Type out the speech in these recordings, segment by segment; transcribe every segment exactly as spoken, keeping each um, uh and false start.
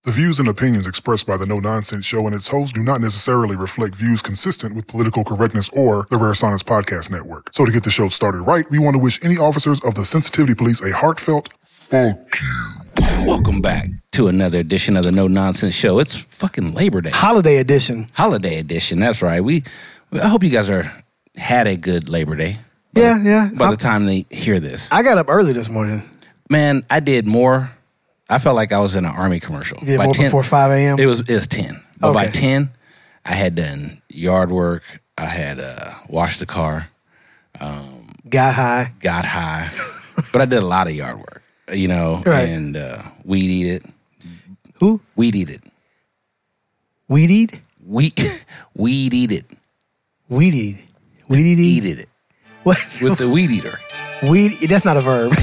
The views and opinions expressed by the No Nonsense Show and its hosts do not necessarily reflect views consistent with political correctness or the Rare Science Podcast Network. So to get the show started right, we want to wish any officers of the Sensitivity Police a heartfelt fuck you. Welcome back to another edition of the No Nonsense Show. It's fucking Labor Day. Holiday edition. Holiday edition, that's right. We, I hope you guys are had a good Labor Day. Yeah, the, yeah. By I'm, the time they hear this. I got up early this morning. Man, I did more. I felt like I was in an Army commercial. You did by more ten, before five a.m.? It was it was ten. But okay. by ten, I had done yard work. I had uh, washed the car. Um, got high. Got high. But I did a lot of yard work, you know, right. and uh, weed eat it. Who? Weed eat it. Weed eat? Weed, weed eat it. Weed eat. Weed eat? Eat it. What? With the weed eater. Weed, that's not a verb.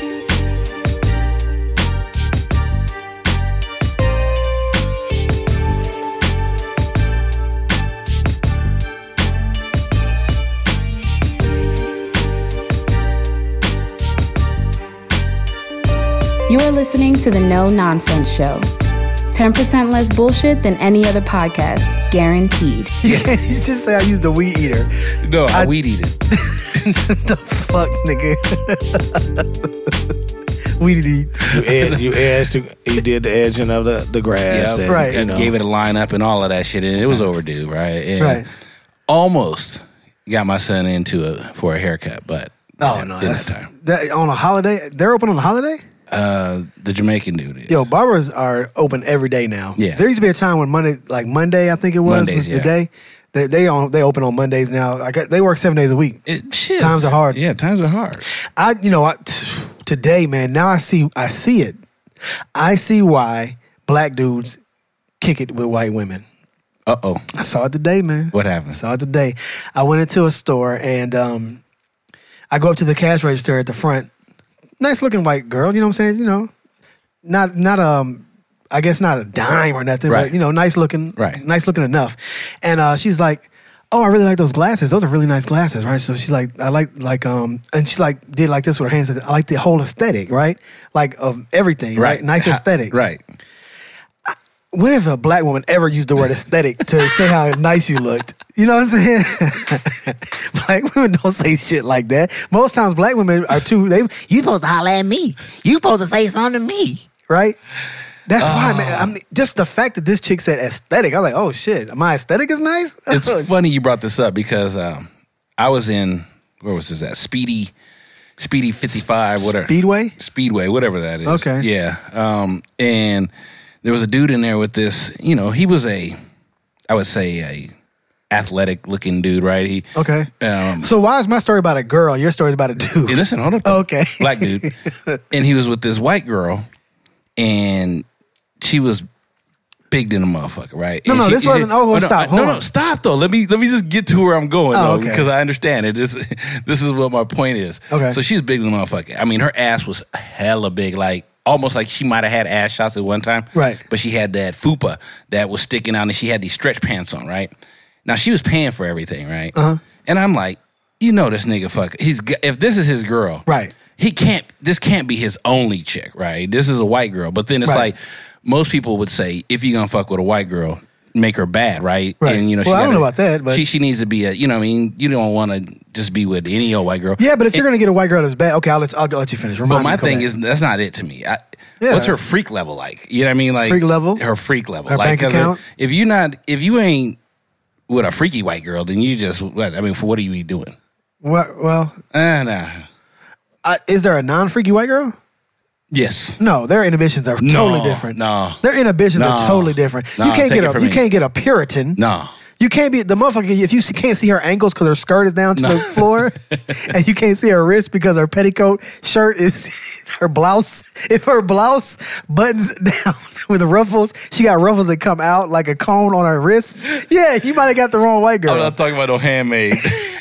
You are listening to the No Nonsense Show. ten percent less bullshit than any other podcast. Guaranteed. You can't you just say I used the weed eater. No, I, I weed eat it. The fuck, nigga? Weed eat. You, ed, you edged, you did the edging of the, the grass. Yeah, and, right. You know. Gave it a lineup and all of that shit, and it was overdue, right? And Right. almost got my son into a for a haircut, but Oh, no. didn't That's, have time. that, on a holiday? They're open on a holiday? Uh, the Jamaican dude is. Yo, barbers are open every day now. Yeah. There used to be a time when Monday, like Monday, I think it was, Mondays, was the yeah. day. They they on they open on Mondays now. I got, they work seven days a week. It, shit. Times are hard. Yeah, times are hard. I you know I, t- today, man. Now I see I see it. I see why black dudes kick it with white women. Uh oh. I saw it today, man. What happened? I saw it today. I went into a store and um, I go up to the cash register at the front. Nice looking white girl. You know what I'm saying? You know, not not um. I guess not a dime or nothing, Right. but, you know, nice looking, Right. nice looking enough. And uh, she's like, oh, I really like those glasses. Those are really nice glasses, right? So she's like, I like, like, um, and she like did like this with her hands. I like the whole aesthetic, right? Like of everything, right? Right. Nice Ha- aesthetic. Right. When have a black woman ever used the word aesthetic to say how nice you looked? You know what I'm saying? Black women don't say shit like that. Most times black women are too, they, you supposed to holler at me. You supposed to say something to me, right? That's Oh. why, man. I mean, just the fact that this chick said aesthetic, I'm like, oh shit, my aesthetic is nice? It's funny you brought this up because um, I was in, where was this at? Speedy, Speedy fifty-five, whatever. Speedway? Speedway, whatever that is. Okay. Yeah. Um, and there was a dude in there with this, you know, he was a, I would say a athletic looking dude, right? He, Okay. Um, So why is my story about a girl? Your story's about a dude. hey, listen, hold up. Okay. Black dude. And he was with this white girl and she was big in a motherfucker, right? No, And no, she- this wasn't- oh, no, stop, No, hold no, on. stop though. Let me let me just get to where I'm going Oh, though, okay. because I understand it. This this is what my point is. Okay. So she was big in a motherfucker. I mean, her ass was hella big, like almost like she might have had ass shots at one time. Right. But she had that fupa that was sticking out, and she had these stretch pants on, right? Now she was paying for everything, right? Uh-huh. And I'm like, you know, this nigga fuck. He's g- if this is his girl, Right. He can't. This can't be his only chick, right? This is a white girl. But then it's Right. like most people would say, if you're gonna fuck with a white girl, make her bad, right? Right. And you know, Well, I don't gotta- know about that, but- she she needs to be a. You know, what I mean, you don't want to just be with any old white girl. Yeah, but if you're And- going to get a white girl that's bad, okay, I'll let, I'll let you finish. Remind but me my to come thing back. is that's not it to me. I, Yeah. What's her freak level like? You know what I mean? Like Freak level? Her freak level. Her like, bank 'cause account? If, if you not, if you ain't with a freaky white girl, then you just. What, I mean, for what are you doing? What, well, Uh, nah. uh, is there a non-freaky white girl? Yes. No, their inhibitions are No, totally different. no. Their inhibitions No. are totally different. No, you can't take get it a from you me. can't get a Puritan. No. You can't be the motherfucker if you see- can't see her ankles because her skirt is down to No. the floor, and you can't see her wrist because her petticoat shirt is her blouse. If her blouse buttons down with the ruffles, she got ruffles that come out like a cone on her wrists. Yeah, you might have got the wrong white girl. I'm not talking about no handmade.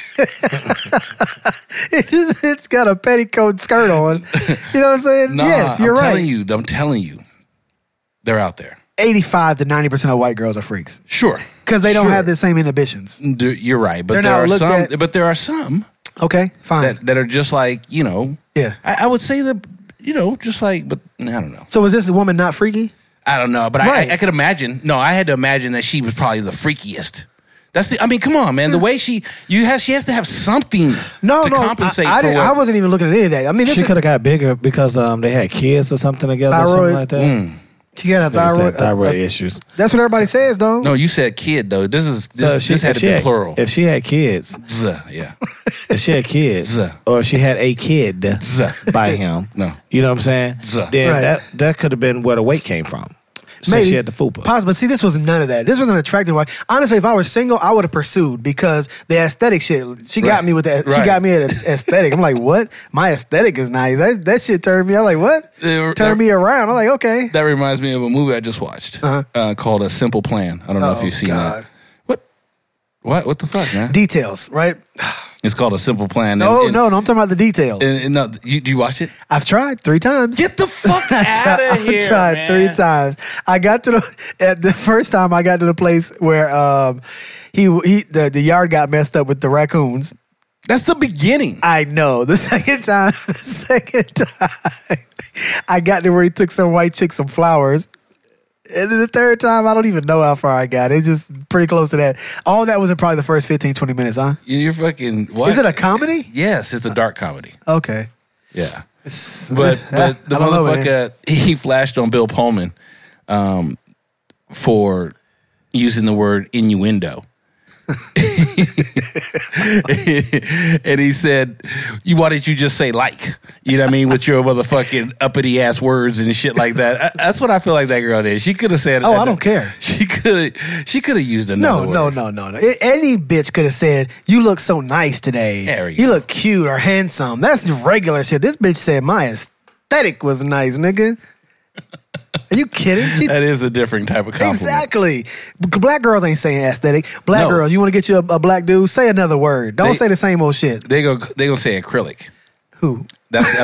it's, it's got a petticoat skirt on. You know what I'm saying? Nah, yes, you're I'm right. telling you, I'm telling you, they're out there. eighty-five to ninety percent of white girls are freaks Sure, because they don't Sure. have the same inhibitions. D- You're right, but They're there not are looked some. at- But there are some Okay, fine. that, that are just like you know. Yeah. I, I would say that you know, just like, but I don't know. So is this woman not freaky? I don't know, but Right. I, I could imagine. No, I had to imagine that she was probably the freakiest. That's the. I mean, come on, man. The way she you has she has to have something No, to no, compensate I, I, for didn't, what. I wasn't even looking at any of that. I mean, this She is- could have got bigger because um they had kids or something together or something Thyroid. like that. Mm. she got a This nigga said thyroid. thyroid uh, uh, issues. that's what everybody says, though. No, you said kid though. This is this, So if she- this had if to she be had- plural. If she had kids, Zuh, yeah. if she had kids, Zuh. or if she had a kid Zuh. by him, No. you know what I'm saying? Zuh. Then Right. that that could have been where the weight came from. So Maybe. she had the fupa. Possible. See, this was none of that. This was an attractive wife. Honestly, if I was single, I would have pursued because the aesthetic shit. She got Right. me with that. She Right. got me at a- aesthetic. I'm like, what? My aesthetic is nice. That, that shit turned me. I'm like, what? Uh, Turned me around. I'm like, okay. That reminds me of a movie I just watched Uh-huh. uh, called A Simple Plan. I don't know if Oh, you've seen God. that. What? What? What the fuck, man? Details, right? It's called A Simple Plan. And- No, and- no, no. I'm talking about the details. and- and no, you, do you watch it? I've tried three times. Get the fuck I out tried, of here, I tried man. three times. I got to the at the first time I got to the place where um he he the, the yard got messed up with the raccoons. That's the beginning. I know. The second time, the second time, I got to where he took some white chick some flowers. And then the third time, I don't even know how far I got. It's just pretty close to that. All that was in probably the first fifteen, twenty minutes, huh? You're fucking. What? Is it a comedy? Yes, it's a dark comedy. Okay. Yeah. It's- But but the I don't know, man. motherfucker he flashed on Bill Pullman um, for using the word innuendo. And he said, "You why did you just say like? You know what I mean? With your motherfucking uppity ass words and shit like that." I- That's what I feel like that girl did. She could have said, Oh, I don't care. She could have. She could have used No, another no, word. no, no, no. I- Any bitch could have said, "You look so nice today. There we you go. look cute or handsome." That's regular shit. This bitch said my aesthetic was nice, nigga. Are you kidding? She, That is a different type of compliment. exactly. Black girls ain't saying aesthetic. Black No. girls, you want to get you a, a black dude? Say another word. Don't They- say the same old shit. They go. They gonna say acrylic. Who? That's. I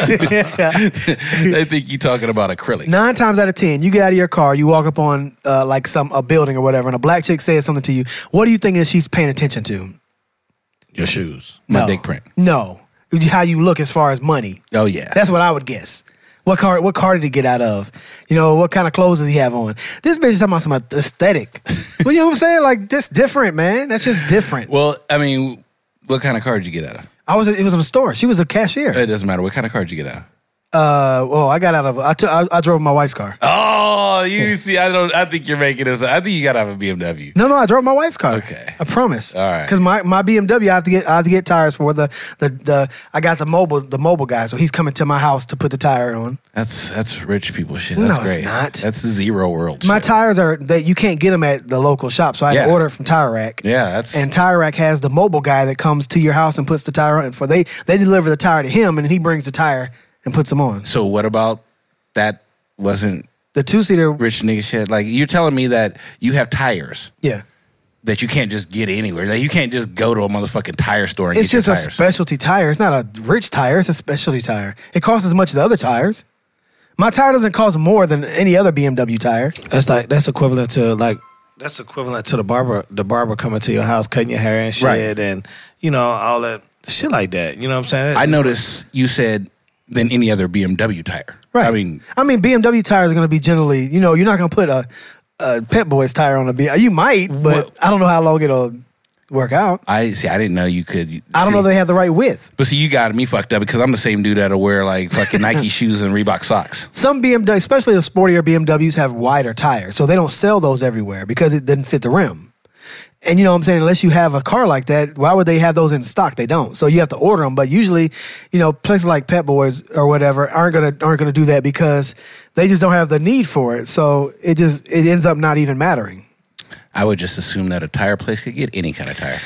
mean, they think you talking about acrylic. Nine times out of ten, you get out of your car, you walk up on uh, like some a building or whatever, and a black chick says something to you. What do you think is she's paying attention to? Your shoes. My no. dick print. No. How you look as far as money. Oh yeah. That's what I would guess. What car? What car did he get out of? You know, what kind of clothes does he have on? This bitch is talking about some aesthetic. Well, you know what I'm saying? Like, that's different, man. That's just different. Well, I mean, what kind of car did you get out of? I was. It was in a store. She was a cashier. It doesn't matter. What kind of car did you get out of? Uh, well, I got out of. I took. I, I drove my wife's car. Oh, you see, I don't. I think you're making this. I think you gotta have a B M W. No, no, I drove my wife's car. Okay. I promise. All right. Because my, my B M W, I have to get I have to get tires for the, the the I got the mobile the mobile guy, so he's coming to my house to put the tire on. That's that's rich people shit. That's No, it's great. not. That's the zero world. My shit. tires are that you can't get them at the local shop, so I had to Yeah. order it from Tire Rack. Yeah, that's And Tire Rack has the mobile guy that comes to your house and puts the tire on. And for they they deliver the tire to him, and he brings the tire and puts them on. So what about that? Wasn't The two seater, rich nigga shit? Like you're telling me that you have tires yeah. that you can't just get anywhere. Like you can't just go to a motherfucking tire store and It's get just your a tires. specialty tire. It's not a rich tire. It's a specialty tire. It costs as much as the other tires. My tire doesn't cost more than any other B M W tire. That's like that's equivalent to like that's equivalent to the barber the barber coming to your house cutting your hair and shit Right. and you know all that shit like that. You know what I'm saying? I noticed you said than any other B M W tire. Right. I mean, I mean, B M W tires are going to be generally, you know, you're not going to put a, a Pep Boys tire on a B. You might, but Well- I don't know how long it'll work out. I see. I didn't know you could. I don't see. know if they have the right width. But see, you got me fucked up because I'm the same dude that'll wear like fucking Nike shoes and Reebok socks. Some B M W, especially the sportier B M Ws, have wider tires, so they don't sell those everywhere because it doesn't fit the rim. And you know what I'm saying? Unless you have a car like that, why would they have those in stock? They don't. So you have to order them. But usually, you know, places like Pep Boys or whatever aren't gonna aren't gonna do that because they just don't have the need for it. So it just it ends up not even mattering. I would just assume that a tire place could get any kind of tire.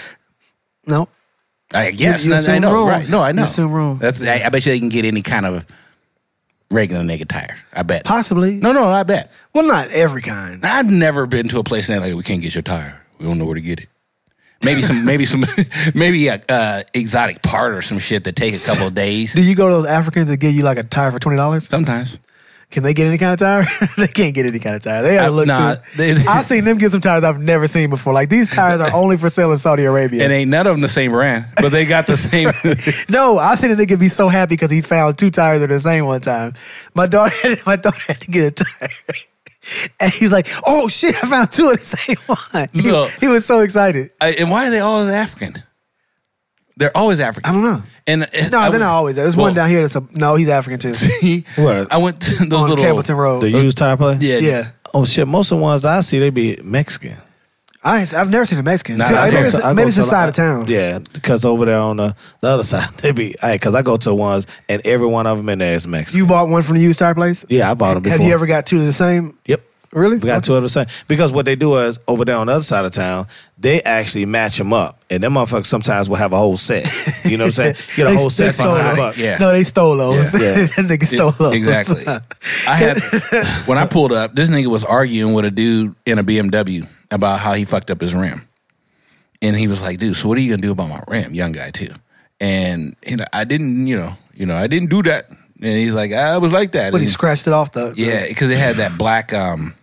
No. I guess. you I- I assume know. wrong. Right. No, I You know. assume wrong. That's. I, I bet you they can get any kind of regular nigga tire. I bet. Possibly. No, no, I bet. Well, not every kind. I've never been to a place and they're like, we can't get your tire. We don't know where to get it. Maybe some, maybe some, maybe a uh, exotic part or some shit that take a couple of days. Do you go to those Africans that give you like a tire for twenty dollars? Sometimes. Can they get any kind of tire? They can't get any kind of tire. They gotta I- look nah, through. they- I've seen them get some tires I've never seen before. Like these tires are only for sale in Saudi Arabia. And ain't none of them the same brand, but they got the same. No, I've seen a nigga be so happy because he found two tires that are the same one time. My daughter, my daughter had to get a tire. And he's like, "Oh shit! I found two of the same one." He, No. he was so excited. I, and why are they always African? They're always African. I don't know. And, and No, I they're was- not always. There's well, one down here that's a no. He's African too. See, What? I went to those on little Campbellton Road. The used tire place? Yeah, yeah. Oh shit! Most of the ones that I see, they be Mexican. I ain't, I've never seen a Mexican. Nah, See, I maybe go it's, to- I maybe go it's the to- side of town. Yeah, because over there on the, the other side, they be because I go to ones and every one of them in there is Mexican. You bought one from the used tire place? yeah, I bought them before. Have you ever got two of the same? Yep. Really? We got two of the same. Because what they do is, over there on the other side of town, they actually match them up. And them motherfuckers sometimes will have a whole set. You know what I'm saying? Get a They- whole they set for stole a hundred it. bucks. Yeah. No, they stole those. Yeah. Yeah. that nigga stole those. Exactly. I had when I pulled up, this nigga was arguing with a dude in a B M W about how he fucked up his rim, and he was like, "Dude, so what are you gonna do about my rim?" Young guy too, and you know, I didn't, you know, you know, I didn't do that, and he's like, "I was like that." But he And- scratched it off the, the yeah, because it had that black, um,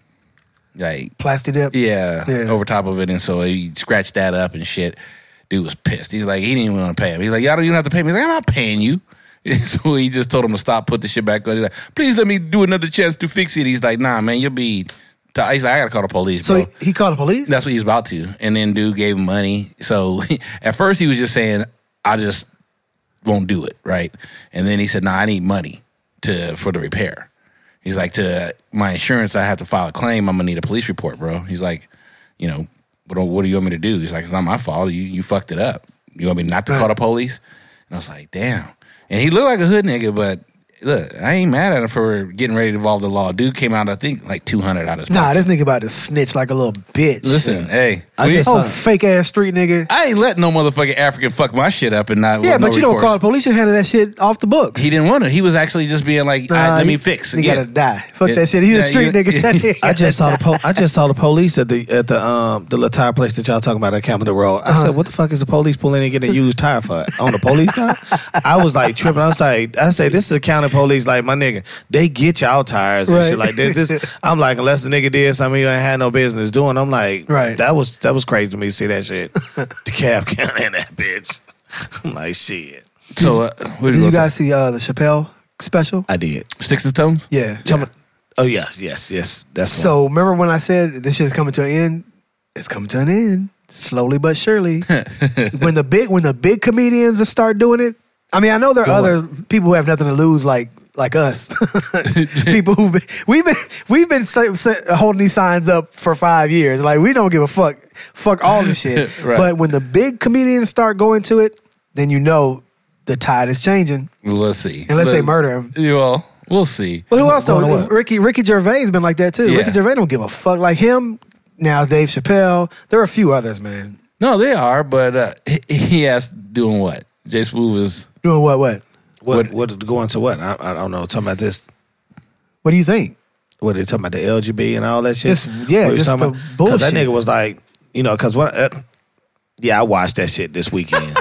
like plastic dip. yeah, Yeah. over top of it, and so he scratched that up and shit. Dude was pissed. He's like, he didn't even want to pay him. He's like, y'all don't even have to pay me. He's like, I'm not paying you. So he just told him to stop, put the shit back on. He's like, please let me do another chance to fix it. He's like, nah, man, you'll be. T-. He's like, I gotta call the police, So bro. he, he called the police? That's what he was about to. And then dude gave him money. So at first he was just saying, I just won't do it, right? And then he said, nah, I need money to for the repair. He's like, to my insurance, I have to file a claim. I'm gonna need a police report, bro. He's like, you know, what, do- what do you want me to do? He's like, it's not my fault. You you fucked it up. You want me not to call the police? And I was like, damn. And he looked like a hood nigga, but look, I ain't mad at him for getting ready to involve the law. Dude came out, I think, like two hundred out of his Nah, pocket. this nigga about to snitch like a little bitch. Listen, hey. I we- just Oh, saw- fake ass street nigga. I ain't letting no motherfucking African fuck my shit up and not Yeah, with but no you don't recourse. call the police. You handle that shit off the books. He didn't want to. He was actually just being like, Nah, "All right, let he- me fix. He Yeah. gotta die. Fuck Yeah. that shit. He's Yeah, a street you- nigga. That nigga I just saw gotta the po- I just saw the police at the at the um the little tire place that y'all talking about at Campbell Road. I said, what the fuck is the police pulling in and getting a used tire for on the police car? I was like tripping. I was like, I say this is the county police. Like my nigga, they get y'all tires and Right. shit like this. this. I'm like, unless the nigga did something you ain't had no business doing. I'm like, Right. That was that was crazy to me to see that shit. The cab county and that bitch. I'm like, shit. So, uh, where Did go you to? guys see uh, the Chappelle special? I did. Sticks and Stones? Yeah. Tell me- Oh yeah, yes, yes. That's one. So remember when I said this shit's coming to an end? It's coming to an end, slowly but surely. when the big when the big comedians start doing it, I mean, I know there are other people who have nothing to lose, like like us. People who've been we've been we've been sa- sa- holding these signs up for five years. Like we don't give a fuck, fuck all this shit. Right. But when the big comedians start going to it, then you know the tide is changing. Well, let's see. Unless they Let- murder him. Yeah, well, we'll see. But who else Going to though? what? Ricky Ricky Gervais been like that too. Yeah. Ricky Gervais don't give a fuck. Like him now, Dave Chappelle. There are a few others, man. No, they are, but uh, he, he asked doing what? Jay Smooth is. Doing what? What? what what going to what? I, I don't know. Talking about this. What do you think? What they talking about the L G B and all that shit? Just- yeah, What you just talking the about? bullshit. that nigga was like, you know, because what? Uh, yeah, I watched that shit this weekend.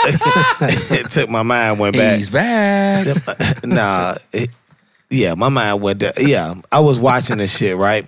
I- it took my mind went back. He's back. nah, it, yeah, my mind went there. Yeah, I was watching this shit right.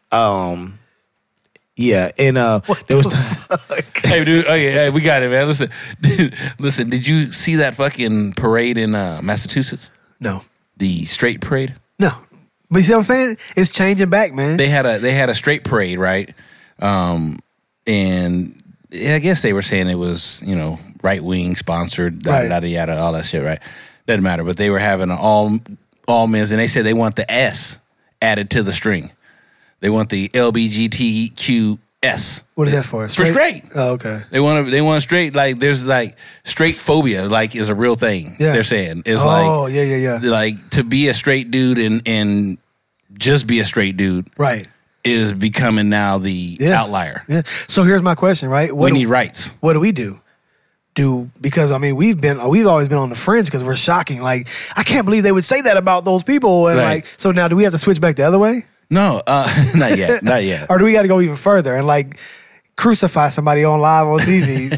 Um, yeah, and uh, there was Hey, dude. Okay, hey, we got it, man. Listen, listen. Did you see that fucking parade in uh, Massachusetts? No, The straight parade. no. But you see what I'm saying? It's changing back, man. They had a they had a straight parade, right? Um, and yeah, I guess they were saying it was, you know, right wing sponsored, da Right. da da yada, all that shit, right? Doesn't matter. But they were having an all all men's, and they said they want the S added to the string. They want the L B G T Q S. What is that for? For straight. Oh, okay. They want to. They want straight. Like there's like straight phobia. Like is a real thing. Yeah. They're saying is Oh, like yeah, yeah, yeah. like to be a straight dude and and just be a straight dude Right. is becoming now the Yeah. outlier. Yeah. So here's my question, right? What We do, need rights. what do we do? Do because I mean we've been we've always been on the fringe because we're shocking. Like I can't believe they would say that about those people. And Right. like so now do we have to switch back the other way, No, uh, not yet. Not yet. or do we got to go even further and like crucify somebody on live on T V?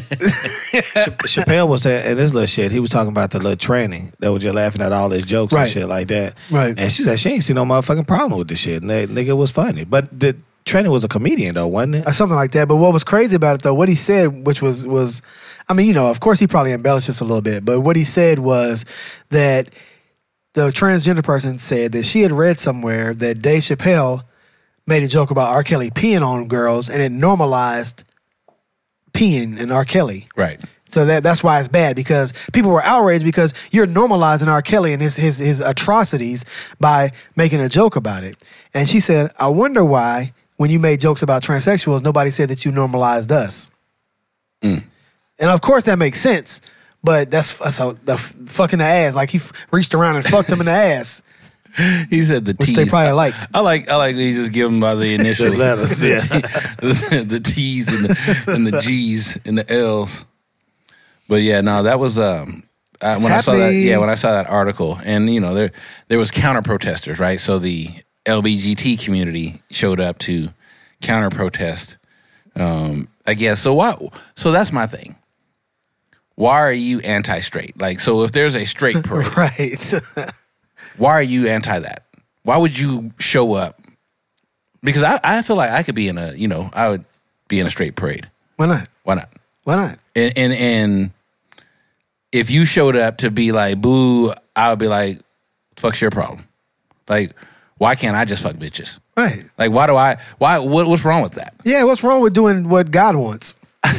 Ch- Chappelle was at, at this little shit. He was talking about the little tranny that was just laughing at all his jokes Right. and shit like that. Right. And she said she ain't seen no motherfucking problem with this shit. And that nigga was funny. But the tranny was a comedian though, wasn't it? Or something like that. But what was crazy about it though, what he said, which was was, I mean, you know, of course he probably embellished this a little bit, but what he said was that the transgender person said that she had read somewhere that Dave Chappelle made a joke about R. Kelly peeing on girls, and it normalized peeing in R. Kelly. Right. So that that's why it's bad, because people were outraged because you're normalizing R. Kelly and his, his his atrocities by making a joke about it. And she said, I wonder why when you made jokes about transsexuals, nobody said that you normalized us. Mm. And of course that makes sense, but that's so the f- fucking the ass. Like he f- reached around and fucked them in the ass. He said the Which T's. they probably liked. I like I like he just give them by the initials. The letters, yeah. the, the T's and the, and the G's and the L's. But yeah, no, that was um uh, when I saw that. Yeah, when I saw that article, and you know there there was counter protesters, right? So the L G B T community showed up to counter protest. Um, I guess so. Why? So that's my thing. Why are you anti-straight? Like, so if there's a straight parade, Right. why are you anti that? Why would you show up? Because I, I feel like I could be in a, you know, I would be in a straight parade. Why not? Why not? Why not? And and, and if you showed up to be like, boo, I would be like, fuck's your problem? Like, why can't I just fuck bitches? Right. Like, why do I, why, what, what's wrong with that? Yeah, what's wrong with doing what God wants?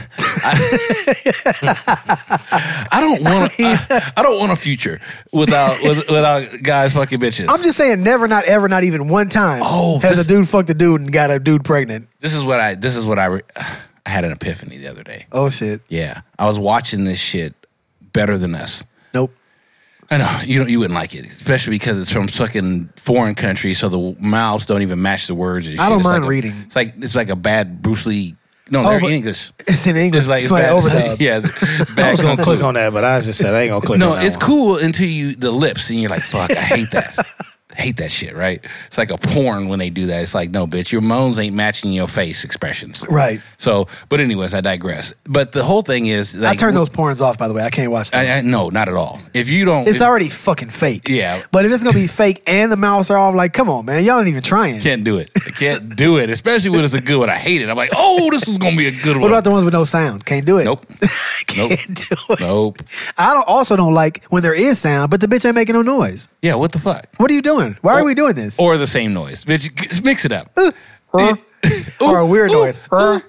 I don't want I, I don't want a future without with, without guys fucking bitches. I'm just saying, never, not ever, not even one time Oh, has this- a dude fucked a dude and got a dude pregnant. This is what I, this is what I, re- I had an epiphany the other day. Oh, shit. Yeah. I was watching this shit, Better Than Us. Nope. I know you don't, you wouldn't like it, especially because it's from fucking foreign countries, so the mouths don't even match the words and shit. I don't It's mind like a- reading. It's like it's like a bad Bruce Lee. No, Oh, they're but- in English. It's in English. It's like It's it's like bad. overdub. Yeah, it's I bad. was gonna kung click fu. on that, but I just said I ain't gonna click No, on that it's one. cool until you the lips and you're like, fuck, I hate that. I hate that shit, right? It's like a porn when they do that. It's like, no, bitch, your moans ain't matching your face expressions. Right. So, but anyways, I digress. But the whole thing is, like, I turn those porns off, by the way. I can't watch those. I, I, no, not at all. If you don't, It's if- already fucking fake. Yeah. But if it's going to be fake and the mouths are off, like, come on, man. Y'all ain't even trying. can't do it. I can't do it, especially when it's a good one. I hate it. I'm like, oh, this is gonna be a good one. What about the ones with no sound? Can't do it. Nope. Can't Nope. do it. Nope. I don't, also don't like when there is sound, but the bitch ain't making no noise. Yeah, what the fuck? What are you doing? Why are Or- we doing this? Or the same noise, bitch. g- Mix it up. Or, or a weird ooh, noise. ooh.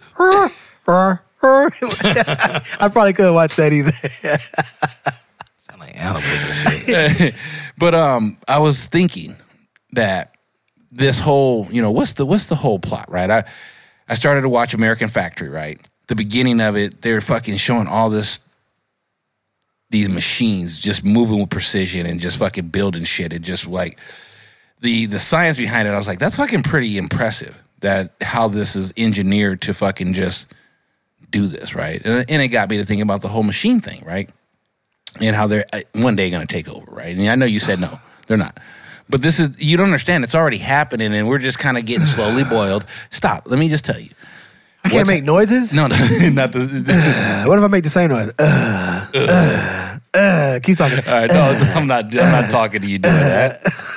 I probably couldn't watch that either. Sound like animals and shit. But um, I was thinking that this whole, you know, what's the what's the whole plot, right? I I started to watch American Factory, right? The beginning of it, they're fucking showing all this, these machines just moving with precision and just fucking building shit and just like the the science behind it. I was like, that's fucking pretty impressive. That how this is engineered to fucking just do this, right? And, and it got me to thinking about the whole machine thing, right? And how they're uh, one day going to take over, right? And I know you said no, they're not. But this is, you don't understand, it's already happening and we're just kind of getting slowly boiled. Stop, let me just tell you. I can't What's- make noises? No, no, not the. Uh, what if I make the same noise? Uh, uh, uh, keep talking. All right, no, I'm not. I'm not talking to you doing that.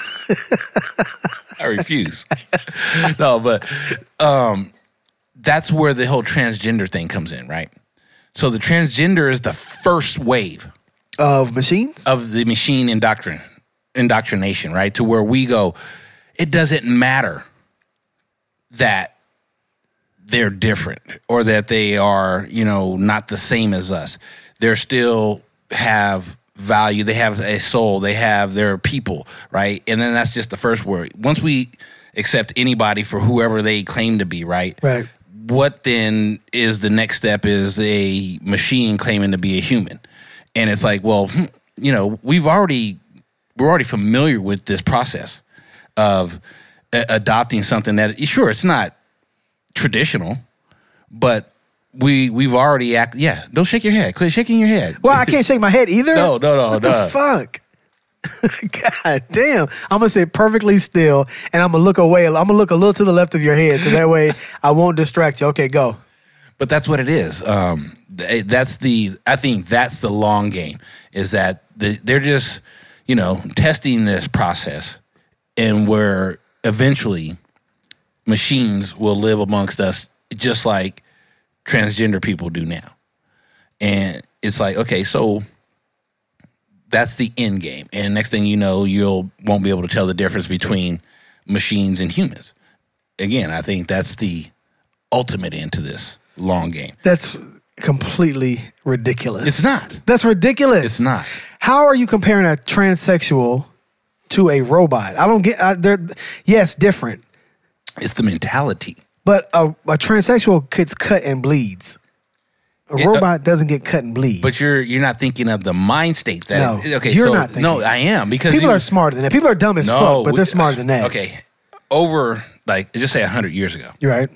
I refuse. No, but um, that's where the whole transgender thing comes in, right? So the transgender is the first wave Of machines? of the machine indoctrin indoctrination, right? To where we go, it doesn't matter that they're different or that they are, you know, not the same as us. They're still have value. They have a soul. They have their people, right? And then that's just the first word. Once we accept anybody for whoever they claim to be, right? Right. What then is the next step is a machine claiming to be a human. And it's like, well, hmm, you know, we've already, we're already familiar with this process of a- adopting something that, sure, it's not traditional, but we, we've already act. Yeah. Don't shake your head. Quit shaking your head. Well, I can't shake my head either. No, no, no, What no. the fuck? God damn. I'm going to sit perfectly still and I'm going to look away. I'm going to look a little to the left of your head so that way I won't distract you. Okay, go. But that's what it is. Um, th- that's the. I think that's the long game. Is that the, they're just, you know, testing this process, and where eventually machines will live amongst us, just like transgender people do now. And it's like, okay, so that's the end game. And next thing you know, you'll won't be able to tell the difference between machines and humans. again, I think that's the ultimate end to this long game. That's completely ridiculous. It's not. That's ridiculous. It's not. How are you comparing a transsexual to a robot? I don't get. I, they're yes, different. It's the mentality. But a, a transsexual gets cut and bleeds. A It, uh, robot doesn't get cut and bleed. But you're you're not thinking of the mind state that. No, okay, you're so not thinking. no, I am because people you, are smarter than that. People are dumb as no, fuck, but we- they're smarter than that. Okay, over like just say a hundred years ago, You're right.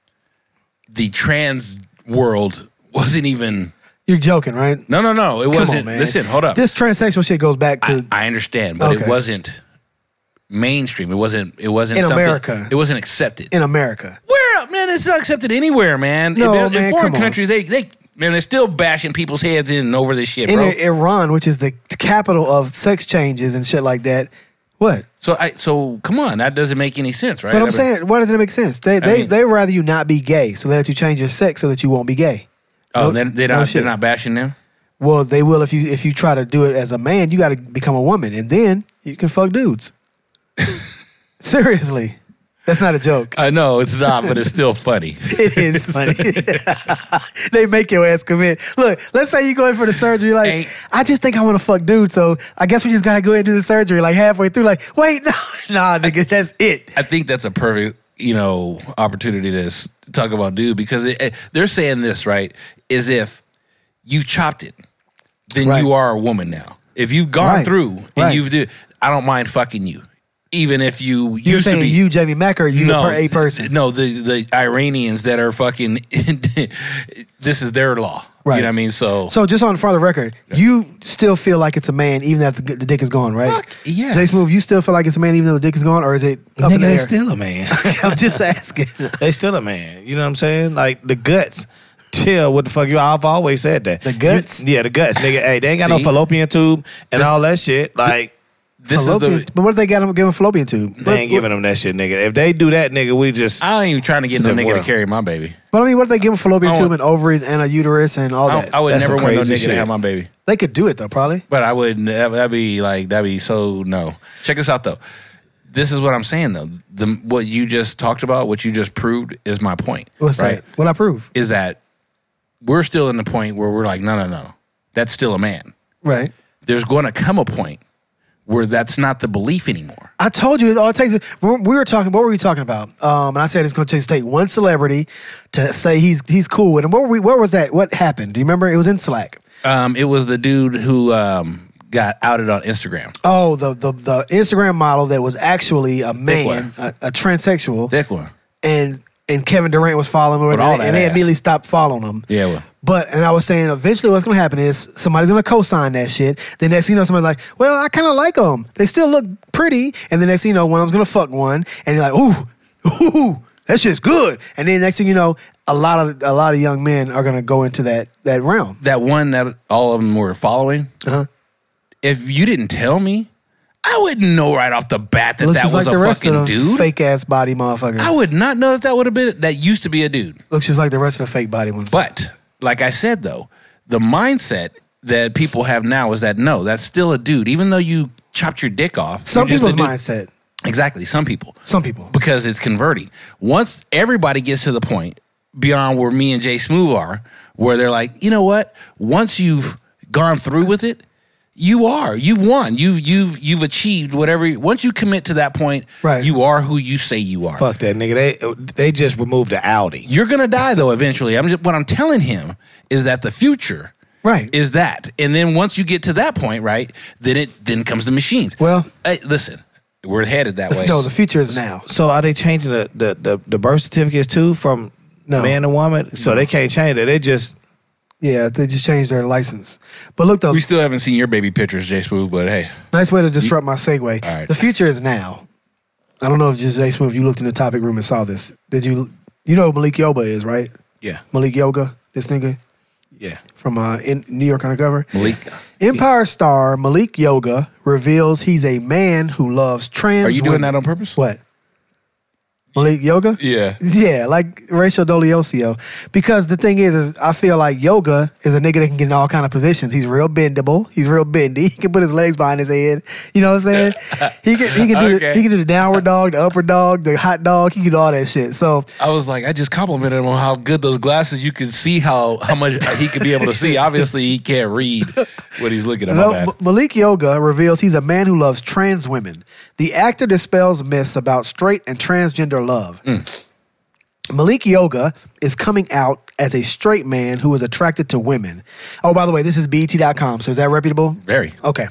the trans world wasn't even. You're joking, right? No, no, no. It Come wasn't. on, man. Listen, hold up. This transsexual shit goes back to I, I understand, but Okay. it wasn't mainstream. It wasn't. It wasn't In something- America. It wasn't accepted. in America. Where man, it's not accepted anywhere, man. No, in, in man, foreign come on. countries, they they man, they're still bashing people's heads in and over this shit, In bro. Iran, which is the capital of sex changes and shit like that. What? so I so come on, that doesn't make any sense, right? But I I'm mean, saying, why doesn't it make sense? They they mean- they rather you not be gay, so they let you change your sex so that you won't be gay. oh, No- they're, they're no not shit. they're not bashing them. Well, they will if you if you try to do it as a man. You got to become a woman, and then you can fuck dudes. Seriously, that's not a joke. I know it's not, but it's still funny. It is funny. They make your ass commit. Look, let's say you go in for the surgery. Like, Ain't- I just think I want to fuck dude, so I guess we just gotta go ahead and do the surgery. Like halfway through, like, wait, no, nah, nigga, that's it. I think that's a perfect, you know, opportunity to s- talk about dude because it, it- they're saying this right is if you've chopped it, then Right. you are a woman now. If you've gone Right. through and Right. you've do, I don't mind fucking you, even if you You're used to saying be you, Jamie Mack, or you no per a person? No, the the Iranians that are fucking. This is their law, Right. You know what I mean? So, So just on for the record, you still feel like it's a man even after the, the dick is gone, right? Fuck, yes. Jay Smooth, you still feel like it's a man even though the dick is gone, or is it up in Nigga, the they air? still a man. I'm just asking. They still a man. You know what I'm saying? Like the guts. Chill. What the fuck? You? I've always said that. The guts? You- yeah, the guts, nigga. Hey, they ain't got See? no fallopian tube and This- all that shit. Like this Fallopian- is the. but what if they got him giving fallopian tube? they ain't giving them that shit, nigga. If they do that, nigga, we just. I ain't even trying to get It's no a nigga different to carry my baby. But I mean, what if they give him fallopian I tube want- and ovaries and a uterus and all I, that? I would That's never some want no crazy nigga shit. to have my baby. They could do it though, probably. But I wouldn't. that- That'd be like that'd be so no. Check this out though. This is what I'm saying though. The what you just talked about, what you just proved, is my point. What's right? that? What I prove? Is that we're still in the point where we're like, no, no, no, that's still a man. Right. There's going to come a point where that's not the belief anymore. I told you all it takes. Is, we we were talking. What were we talking about? Um, and I said it's going to just take one celebrity to say he's he's cool with him. What were we? Where was that? What happened? Do you remember? It was in Slack. Um, it was the dude who um, got outed on Instagram. Oh, the the the Instagram model that was actually a man, one. a, a transsexual, Thick one. and and Kevin Durant was following him, With and, all they- that and they ass. immediately stopped following him. Yeah, well. But and I was saying eventually what's gonna happen is somebody's gonna co-sign that shit. Then next thing you know, somebody's like, well, I kinda like them. They still look pretty. And then next thing you know, one of them's gonna fuck one, and you're like, ooh, ooh, that shit's good. And then next thing you know, a lot of a lot of young men are gonna go into that that realm. That one that all of them were following. Uh-huh. If you didn't tell me, I wouldn't know right off the bat that Looks that just was like a the rest fucking of the dude. fake ass body motherfuckers. I would not know that that would have been that used to be a dude. Looks just like the rest of the fake body ones. But like I said though, the mindset that people have now is that no, that's still a dude, even though you chopped your dick off. some you're just a people's dude. mindset. Exactly, some people. Some people. Because it's converting. Once everybody gets to the point beyond where me and Jay Smooth are, where they're like, you know what? Once you've gone through with it, you are. You've won. You've you've you've achieved whatever. Once you commit to that point, Right. you are who you say you are. Fuck that, nigga. They they just removed the Audi. You're gonna die though eventually. I'm just, what I'm telling him is that the future Right. is that, and then once you get to that point, right, then it then comes the machines. Well- hey, listen, we're headed that way. No, the future is now. So are they changing the the, the, the birth certificates too from No. man to woman? So they can't change it. They just Yeah, they just changed their license. But look though, We still haven't seen your baby pictures, Jay Smooth, but hey, nice way to disrupt my segue. All right. The future is now. I don't know if just Jay Smooth, you looked in the topic room and saw this. Did you? You know who Malik Yoba is, right? yeah Malik Yoga, this nigga yeah. from uh, in New York Undercover. Malik, Empire star Malik Yoga reveals he's a man who loves trans. are you doing women. that on purpose? What? Malik Yoga? Yeah. Yeah, like Rachel Dolezal. Because the thing is, is I feel like Yoga is a nigga that can get in all kind of positions. He's real bendable. He's real bendy. He can put his legs behind his head. You know what I'm saying? He can he can do Okay. the, he can do the downward dog, the upper dog, the hot dog. He can do all that shit. So I was like, I just complimented him on how good those glasses. You can see how how much he could be able to see. Obviously, he can't read what he's looking at. My No, bad. M- Malik Yoga reveals he's a man who loves trans women. The actor dispels myths about straight and transgender love. Mm. Malik Yoga is coming out as a straight man who is attracted to women. Oh, by the way, this is B E T dot com, so is that reputable? Very. Okay.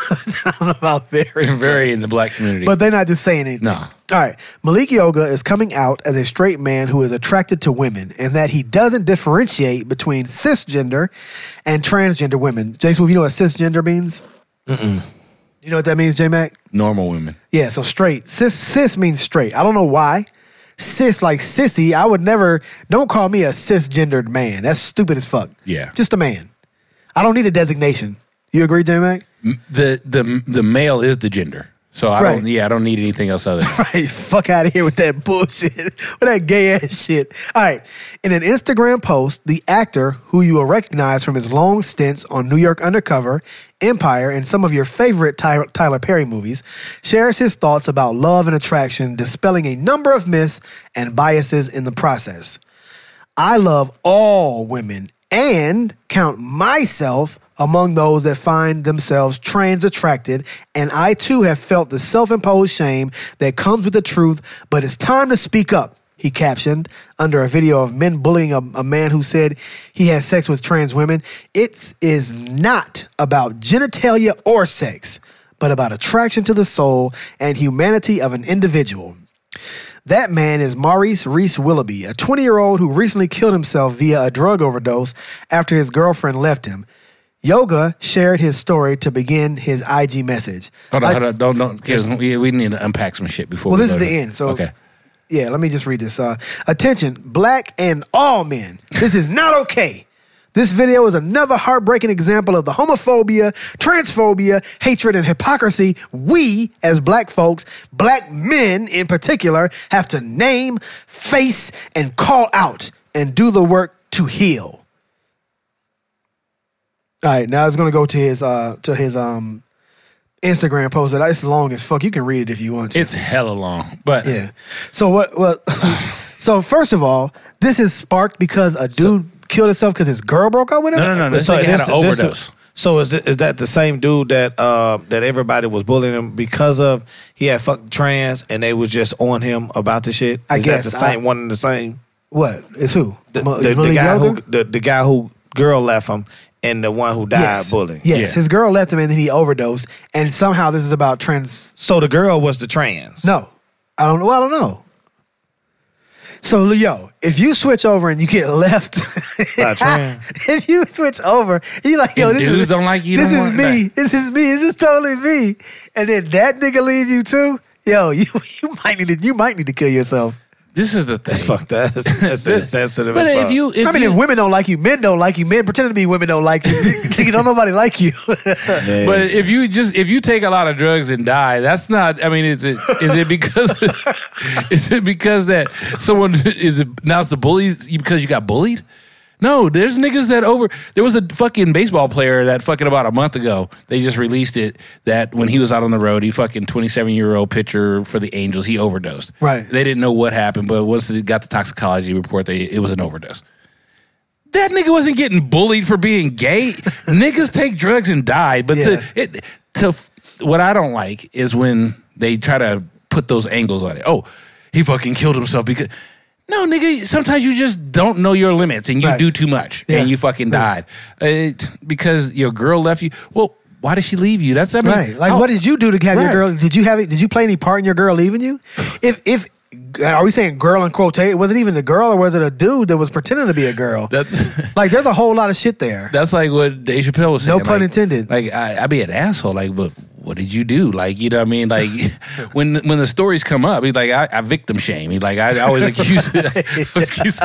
I don't know about very. Very in the black community. But they're not just saying anything. No. All right. Malik Yoga is coming out as a straight man who is attracted to women and that he doesn't differentiate between cisgender and transgender women. Jason, you know what cisgender means? Mm-mm. You know what that means, J-Mac? Normal women. Yeah, so straight. Cis, cis means straight. I don't know why. Cis like sissy. I would never, don't call me a cisgendered man. That's stupid as fuck. Yeah. Just a man. I don't need a designation. You agree, J-Mac? The the the male is the gender. So I Right. don't yeah, I don't need anything else other than Right, fuck out of here with that bullshit, with that gay ass shit. All right, in an Instagram post, the actor, who you will recognize from his long stints on New York Undercover, Empire, and some of your favorite Ty- Tyler Perry movies, shares his thoughts about love and attraction, dispelling a number of myths and biases in the process. I love all women and count myself among those that find themselves trans attracted, and I too have felt the self-imposed shame that comes with the truth, but it's time to speak up, he captioned under a video of men bullying a, a man who said he had sex with trans women. It is not about genitalia or sex, but about attraction to the soul and humanity of an individual. That man is Maurice Reese Willoughby, a twenty-year-old who recently killed himself via a drug overdose after his girlfriend left him. Yoga shared his story to begin his I G message. Hold on, I- hold on, don't don't because we, we need to unpack some shit before Well, we this go is the to- end. So, okay. yeah, let me just read this. Uh, attention, black and all men. This is not okay. This video is another heartbreaking example of the homophobia, transphobia, hatred, and hypocrisy we, as black folks, black men in particular, have to name, face, and call out and do the work to heal. All right, now it's gonna go to his uh to his um Instagram post. That it's long as fuck. You can read it if you want to. It's hella long. But Yeah. So what? What? So first of all, this is sparked because a dude killed himself because his girl broke up with him. no, no, no. This So nigga had this- an this- overdose. So is, th- is that the same dude that uh, that everybody was bullying him because of? He had fucked trans and they was just on him about the shit. I is guess, that the same I- one and the same. What? It's who? The, Ma- the, the Malik guy Yoga? who the, the guy who girl left him and the one who died Yes. bullying. Yes, Yeah. his girl left him and then he overdosed. And somehow this is about trans. So the girl was the trans. No, I don't know. I don't know. So yo, if you switch over and you get left, By trans. if you switch over, you like yo, And this dudes is don't like you, This don't is want me. that. This is me. This is totally me. And then that nigga leave you too. Yo, you you might need to you might need to kill yourself. This is the thing. That's fucked up. That's, that's insensitive. But as if fuck. you, if I mean, you, if women don't like you, men don't like you. Men pretend to be women don't like you. Nigga, don't nobody like you. Yeah. But if you just if you take a lot of drugs and die, that's not. I mean, is it is it because is it because that someone is it, now it's the bullies because you got bullied? No, there's niggas that over. There was a fucking baseball player that fucking about a month ago. They just released it that when he was out on the road, he fucking twenty-seven year old pitcher for the Angels, he overdosed. Right. They didn't know what happened, but once they got the toxicology report, they it was an overdose. That nigga wasn't getting bullied for being gay. Niggas take drugs and die. But Yeah. to it to what I don't like is when they try to put those angles on it. Oh, he fucking killed himself because no, nigga. Sometimes you just don't know your limits and you Right. do too much Yeah. and you fucking died uh, because your girl left you. Well, why did she leave you? That's I mean, Right. Like, how- what did you do to have your Right. girl? Did you have it? Did you play any part in your girl leaving you? If if are we saying girl in quotation? Was it even the girl or was it a dude that was pretending to be a girl? That's Like, there's a whole lot of shit there. that's like what Dave Chappelle was saying. No pun like- intended. Like I, I be an asshole. Like, but what did you do? Like, you know what I mean? Like when when the stories come up, he's like, I, I victim shame. He's like, I, I always accuse excuse.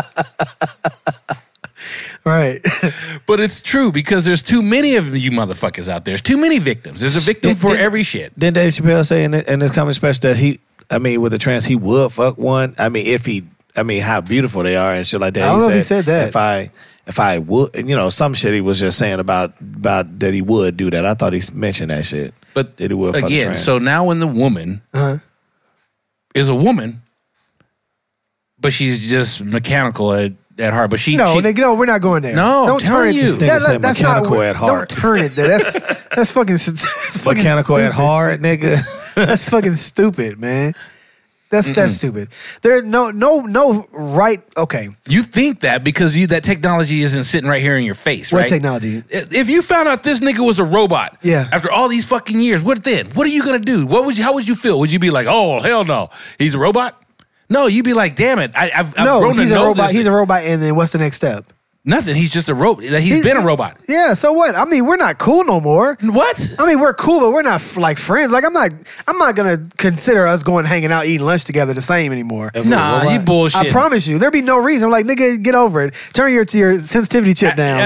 Right. But it's true because there's too many of you motherfuckers out there. There's too many victims. There's a victim for every shit. Didn't Dave Chappelle say in, in his comedy special that he I mean, with the trans, he would fuck one. I mean, if he, I mean, how beautiful they are and shit like that. I don't know if he said that. If I, if I would, you know, some shit he was just saying about about that he would do that. I thought he mentioned that shit. But that he would fuck a again, trans. so now when the woman Uh-huh. is a woman, but she's just mechanical at, at heart. But she No, she, nigga, no, we're not going there. No, I'm don't telling turn you. it. This nigga said mechanical not, at heart. Don't turn it there. That's that's fucking. That's fucking mechanical at stupid. heart, nigga. That's fucking stupid, man. That's that's stupid. There no no no right. Okay, you think that because you that technology isn't sitting right here in your face, what right? technology? If you found out this nigga was a robot, Yeah. after all these fucking years, what then? What are you gonna do? What would you, how would you feel? Would you be like, oh hell no, he's a robot? No, you'd be like, damn it, I, I've, I've No, grown he's to a know robot. this. He's a robot, and then what's the next step? Nothing. He's just a robot. He's been a robot. Yeah. So what? I mean, we're not cool no more. What? I mean, we're cool, but we're not like friends. Like I'm not. I'm not gonna consider us going hanging out, eating lunch together the same anymore. Nah, you bullshit. I promise you, there'd be no reason. Like, nigga, get over it. Turn your your sensitivity chip down.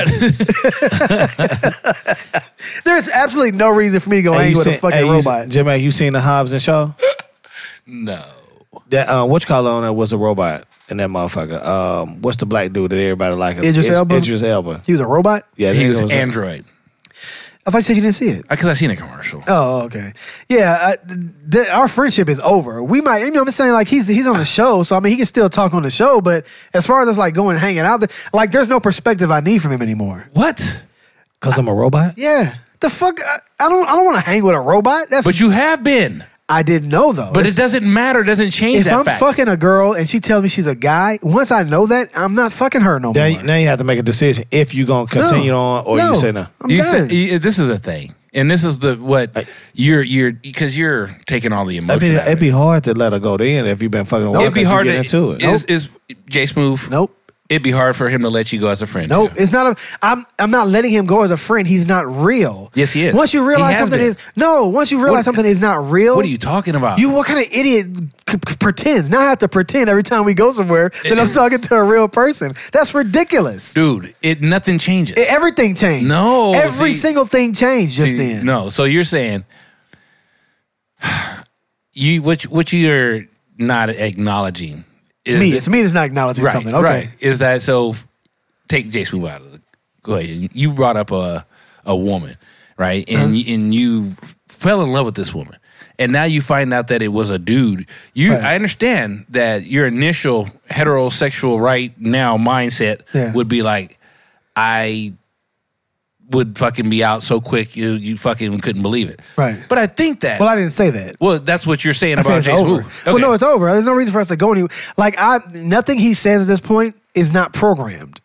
There's absolutely no reason for me to go Hey, hang you with a seen- fucking hey, you- robot. Jimmy, you seen the Hobbs and Shaw? No. That uh, which color on it was a robot in that motherfucker? Um, what's the black dude that everybody like? Idris Id- Elba? Idris Elba. He was a robot. Yeah, He nigga was was a- Android. I thought you said you didn't see it. Because I seen a commercial. Oh, okay. Yeah, uh, th- th- our friendship is over. We might, you know, what I'm saying, like he's he's on the show, so I mean, he can still talk on the show. But as far as us like going and hanging out, there, like there's no perspective I need from him anymore. What? Cause I'm a robot. Yeah, the fuck. I, I don't. I don't want to hang with a robot. That's. But you have been. I didn't know though. But It's- it doesn't matter. It doesn't change If that I'm fact. fucking a girl and she tells me she's a guy, once I know that, I'm not fucking her no Now, more. you- now you have to make a decision if you gonna continue No. on or No. you say no. I'm you done. said, you, this is the thing. And this is the what you're you're because you're taking all the I emotion. mean, out of it'd it. be hard to let her go in if you've been fucking. It'd be hard to to get into it. Is, is Jay Smooth? Nope. It'd be hard for him to let you go as a friend. Nope, too. it's not a. I'm. I'm not letting him go as a friend. He's not real. Yes, he is. Once you He realize has something been. is no. Once you realize What- something is not real. What are you talking about? You what kind of idiot c- c- pretends? Now I have to pretend every time we go somewhere that I'm talking to a real person. That's ridiculous. dude. It nothing changes. It- everything changed. No, every see- single thing changed just See, then. No, so you're saying you what you- what you're not acknowledging is me. that- It's me that's not acknowledging right, something. Okay. right. Is that so? Take Jay Smooth out of the. Go ahead. You brought up a a woman, right? And Uh-huh. and you fell in love with this woman, and now you find out that it was a dude. You, Right. I understand that your initial heterosexual right now mindset Yeah. would be like, I would fucking be out so quick you you fucking couldn't believe it. Right. But I think that. Well, I didn't say that. Well, that's what you're saying I said about it's Jay over. Smooth. Well, Okay. no, it's over. There's no reason for us to go any. Like I, nothing he says at this point is not programmed.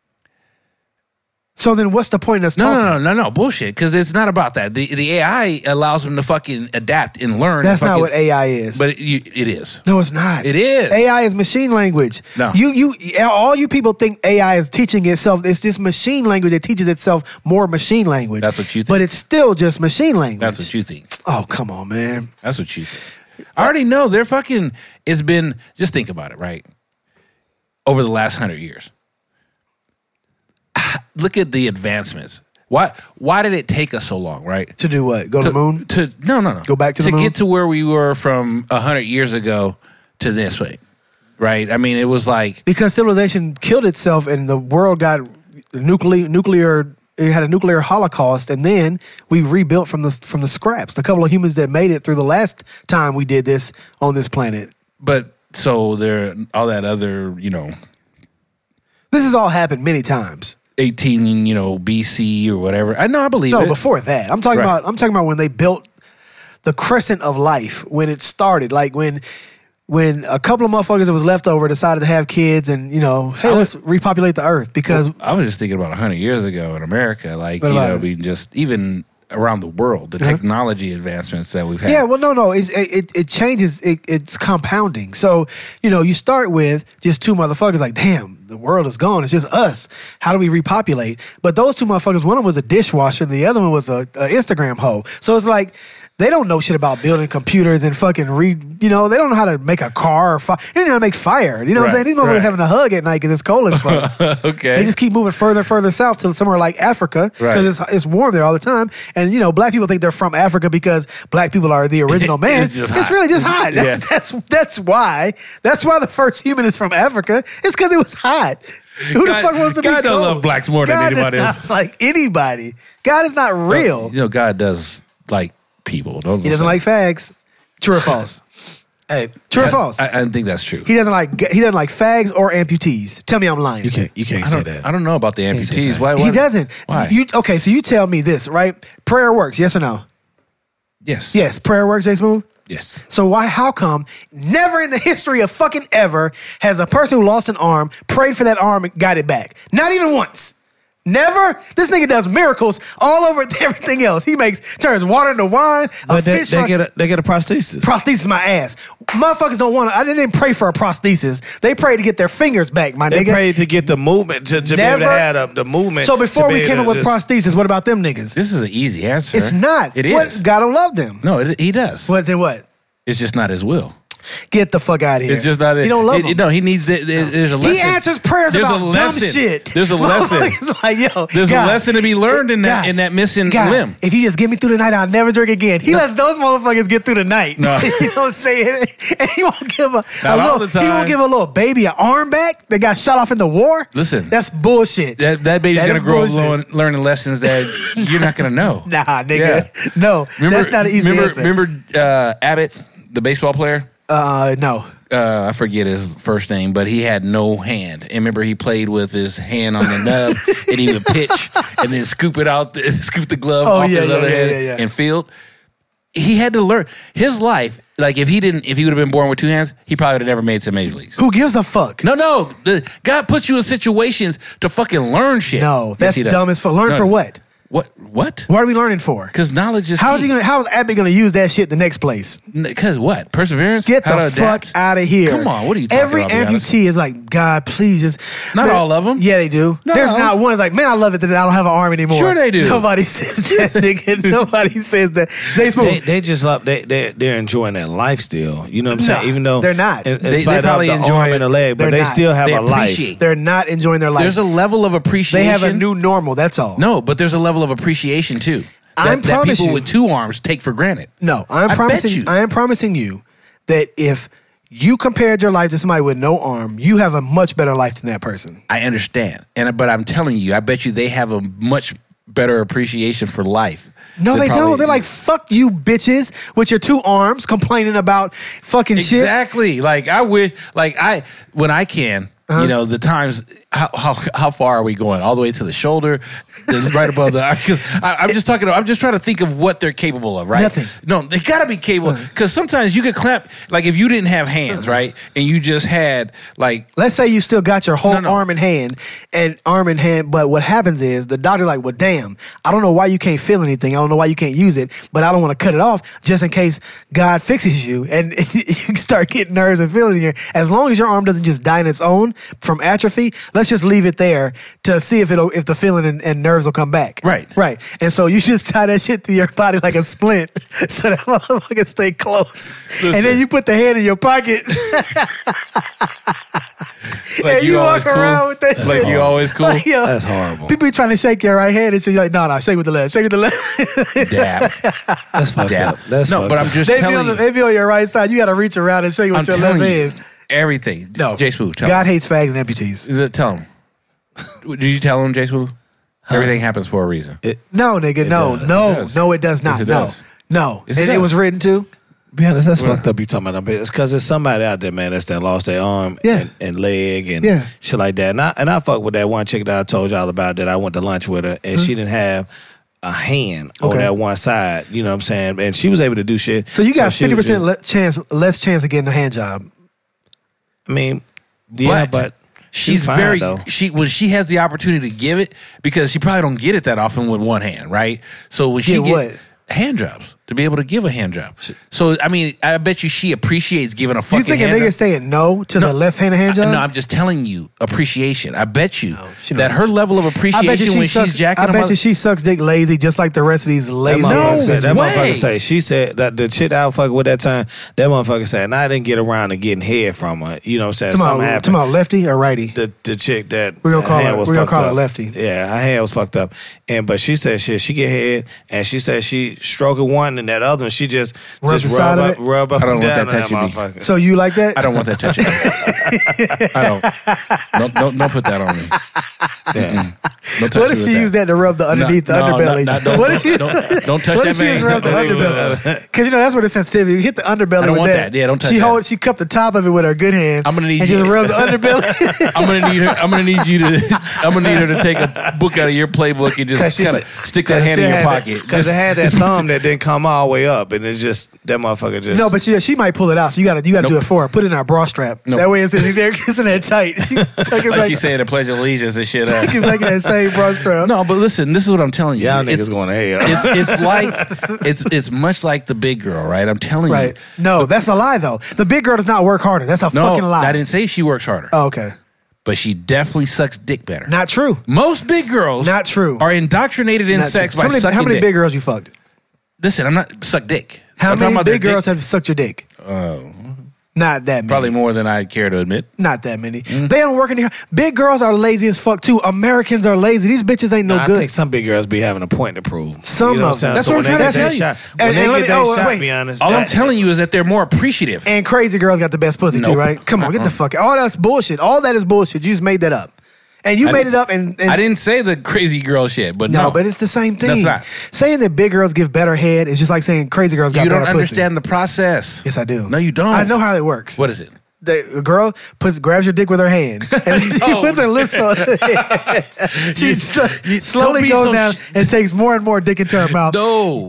So then, what's the point in us No, talking? no, no, no, no, bullshit. Because it's not about that. The the A I allows them to fucking adapt and learn. That's and not fucking- what A I is. But it, you, it is. No, it's not. It is. A I is machine language. No. You you all you people think A I is teaching itself. It's just machine language that teaches itself more machine language. That's what you think. But it's still just machine language. That's what you think. Oh, come on, man. That's what you think. I already know they're fucking. It's been. Just think about it, right? Over the last hundred years, look at the advancements. Why? Why did it take us so long, right? To do what? Go to, the moon? To no, no, no. Go back to the to moon? get to where we were from a hundred years ago to this way, right? I mean, it was like Because civilization killed itself and the world got nuclear nuclear it had a nuclear holocaust, and then we rebuilt from the from the scraps. The couple of humans that made it through the last time we did this on this planet. But so there, all that other, you know, This has all happened many times. eighteen, you know, B C or whatever. I know, I believe No, it. before that, I'm talking Right. about. I'm talking about when they built the crescent of life. When it started, like when when a couple of motherfuckers that was left over decided to have kids, and you know, hey, I let's repopulate the earth because I was just thinking about a hundred years ago in America, like What you about know, it? we just even around the world, the Uh-huh. technology advancements that we've had. yeah, well, no, no, it it, it changes. It, it's compounding. So you know, you start with just two motherfuckers. Like, damn, the world is gone. It's just us. How do we repopulate? But those two motherfuckers, one of them was a dishwasher, and the other one was a, a Instagram hoe. So it's like They don't know shit about building computers and fucking read. You know, they don't know how to make a car or fire. They don't know how to make fire. You know what I'm Right, saying? These motherfuckers right. having a hug at night because it's cold as fuck. Okay. They just keep moving further and further south to somewhere like Africa because Right. it's, it's warm there all the time. And, you know, black people think they're from Africa because black people are the original man. It's just It's hot. really just hot. That's, Yeah. that's, that's why. That's why the first human is from Africa. It's because it was hot. Who God- the fuck wants to be God don't cold? love blacks more than God anybody does else. not like anybody. God is not real. You know, God does like people. Don't He doesn't like fags. True or false? Hey, True or I, false? I, I don't think that's true. he doesn't like he doesn't like fags or amputees. Tell me I'm lying. you can't you can't I say don't, that. I don't know about the Can't say amputees. that. Why, why? He doesn't. Why? You okay? So you tell me this, right? Prayer works. Yes or no? yes. Yes, prayer works. J Smooth. Yes. So why? How come never in the history of fucking ever has a person who lost an arm prayed for that arm and got it back? Not even once. Never. This nigga does miracles all over everything else. He makes turns water into wine. A But they, fish they from- get a, they get a prosthesis. prosthesis my ass. Motherfuckers don't want to. I didn't pray for a prosthesis. They prayed to get their fingers back, my They nigga. prayed to get the movement to, to be able to Never- have the, the movement. So before to be we able came to up with just- prosthesis, what about them niggas? This is an easy answer. It's not. It What? is. God don't love them. No, it, he does. What then? What? It's just not his will. Get the fuck out of here. It's just not. He don't love it, them. it- No, he needs. The, there- there's a lesson. He answers prayers There's about a lesson. dumb shit. There's a lesson. It's like, yo, There's God, a lesson to be learned in that God, in that missing God, limb. if you just get me through the night, I'll never drink again. He lets those motherfuckers get through the night. No. You know what I'm saying? And he won't give a, a Not all little, the he won't time. give a little baby an arm back that got shot off in the war. Listen. That's bullshit. That that baby's That gonna is grow up bullshit. learning, learning lessons that you're not gonna know. Nah, nigga. Yeah. No, Remember, that's not an easy remember, answer. Remember uh, Abbott, the baseball player? Uh, no. Uh, I forget his first name, but he had no hand. And remember, he played with his hand on the nub, and he would pitch and then scoop it out, scoop the glove Oh, off yeah, his yeah, other yeah, hand yeah, yeah. and field. He had to learn his life. Like if he didn't, if he would have been born with two hands, he probably would have never made it to major leagues. Who gives a fuck? No, no, the, God puts you in situations to fucking learn shit. No, Yes, that's he does. dumb as fuck. Learn No. for what? What? What? What are we learning for? Because knowledge is How is he key. gonna? How is Abby gonna use that shit the next place? Because what? Perseverance? Get How the to adapt? fuck out of here! Come on, what are you talking Every about, be honest? amputee is like, God, please just. Not Man, all of 'em. Yeah, they do. No. There's not one that's like, man, I love it that I don't have an arm anymore. Sure they do. Nobody says that, nigga. Nobody says that. Jay Smooth. They, they just love they they they're enjoying that life still. You know what I'm No, saying? Even though they're not. in, in They- they spite probably of the enjoy arm it. and the leg, but They're they not. still have They a life. appreciate. They're not enjoying their life. There's a level of appreciation. they have a new normal. That's all. No, but there's a level of appreciation too. That, I'm that promise people you- with two arms take for granted. No, I'm I bet promising. you. I am promising you that if you compared your life to somebody with no arm, you have a much better life than that person. I understand, and but I'm telling you, I bet you they have a much better appreciation for life. No, than they probably- don't. They're like, fuck you, bitches, with your two arms complaining about fucking shit. Exactly. Like I wish, like I when I can, Uh-huh. you know, the times. How, how how far are we going? All the way to the shoulder, then right above the. I, I'm just talking. I'm just trying to think of what they're capable of, right? Nothing. No, they gotta be capable because sometimes you could clamp. Like if you didn't have hands, right, and you just had like. Let's say you still got your whole No, no. arm and hand and arm and hand, but what happens is the doctor like, well, damn, I don't know why you can't feel anything. I don't know why you can't use it, but I don't want to cut it off just in case God fixes you and you start getting nerves and feeling here. As long as your arm doesn't just die on its own from atrophy, let's just leave it there to see if it'll if the feeling and, and nerves will come back. Right. Right. And so you just tie that shit to your body like a splint so that motherfucker stay close. And then Listen. you put the hand in your pocket. Like and you, always walk around cool? with that Like shit. you always cool? Like, yo, That's horrible. People be trying to shake your right hand and shit. You're like, no, no, shake with the left. Shake with the left. Dab. That's fucked Dab. up. That's no, fucked but I'm up. just they, be telling on the, you. they be on your right side. You got to reach around and shake I'm with your left telling you hand. everything. No. Jay Smooth, tell God him. hates fags and amputees. Tell him. Did you tell him, Jay Smooth? Everything happens for a reason. No, nigga, no, does. no, It does. no, it does not. Yes, it no, does. no. Yes, it and it does. was written too. Be honest, that's fucked up. You talking about them? It's because there's somebody out there, man, that's done lost their arm Yeah. and, and leg and Yeah. shit like that. And I and I fuck with that one chick that I told y'all about that I went to lunch with her and she didn't have a hand on Okay. that one side. You know what I'm saying? And she was able to do shit. So you got she fifty was percent just- le- chance, less chance of getting a hand job. I mean, yeah, but, she's fine, very though. she when she has the opportunity to give it because she probably don't get it that often with one hand, right? So when she Get get what? hand jobs, to be able to give a hand job. So I mean, I bet you she appreciates giving a fucking. You think a hand nigga job. saying no to No, the left-handed hand job? No, I'm just telling you appreciation. I bet you she don't that her know. level of I bet appreciation you she when sucks, she's jacking I a bet mother- you she sucks dick lazy, just like the rest of these That lazy. motherfucker bitches. said, that way. motherfucker say, she said that the shit I was fucking with that time, that motherfucker said, and I didn't get around to getting head from her. You know what I'm saying? Something Tomorrow, happened. tomorrow, lefty or righty? The the chick that We're gonna her call hand her- was we're gonna fucked call her up. lefty. Yeah, her hand was fucked up, and but she said shit. She get head, and she said she stroking one and that other, and she just Rub just the side rub of up, it? rub up I don't and want down that on touching me. motherfucker. So you like that? I don't want that touching. I don't. Don't, don't. Don't put that on me. Yeah. Don't touch What me if with she that. used that to rub the underneath No, the no, underbelly? no, no, don't- what if she? don't- don't touch what that if she vein. just rubbed the Don't- underbelly? Because you know that's where the sensitivity. You hit the underbelly. I don't with want that. that. Yeah, don't touch She that. hold. She cupped the top of it with her good hand. I'm gonna need and you- just rub the underbelly. I'm gonna need her. I'm gonna need you to. I'm gonna need her to take a book out of your playbook and just kind of stick that hand in your pocket. Because it had that thumb that didn't come all the way up, and it just that motherfucker just No, but she, she might pull it out. So you got to you got to do Nope. it for her. Put it in her bra strap. Nope. That way it's in there. It's in there tight. She tuck it Like back. she saying the Pledge of Allegiance and shit. Uh, Tuck it back in that same bra strap. no, but listen, this is what I'm telling you. y'all niggas it's, going to hell. it's, it's like it's it's much like the big girl, right? I'm telling Right. you. No, that's a lie though. The big girl does not work harder. That's a No, fucking lie. I didn't say she works harder, Oh, okay. but she definitely sucks dick better. Not true. Most big girls Not true. are indoctrinated in Not sex true. by how many, sucking how many dick. big girls you fucked? Listen, I'm not suck dick. How I'm talking many about big their girls dick. have sucked your dick? Oh, Not that many. probably more than I care to admit. Not that many. They don't work in here. Big girls are lazy as fuck too. Americans are lazy. These bitches ain't no Nah, I good. think some big girls be having a point to prove. Some you know of what I'm saying? them. That's So what when I'm they trying to get tell that you. shot, And- when and they let get me- that oh, shot, wait. be honest. All I'm that- telling you is that they're more appreciative. And crazy girls got the best pussy too, Nope. right? Come on, get the fuck out. All that's bullshit. All that is bullshit. You just made that up. And you I made didn't- it up and, and I didn't say the crazy girl shit, but No, no, but it's the same thing. That's not. Saying that big girls give better head is just like saying crazy girls got You better don't pussy. understand the process. Yes, I do. No, you don't. I know how it works. What is it? The girl puts grabs your dick with her hand and she No. puts her lips on it. She sl- slowly be goes so down sh- and takes more and more dick into her mouth. No,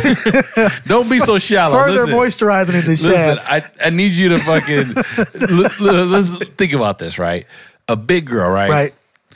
don't be so shallow. Further Listen, moisturizing in the listen, shaft. I, I need you to fucking l- l- let's think about this, right? A big girl, right? Right.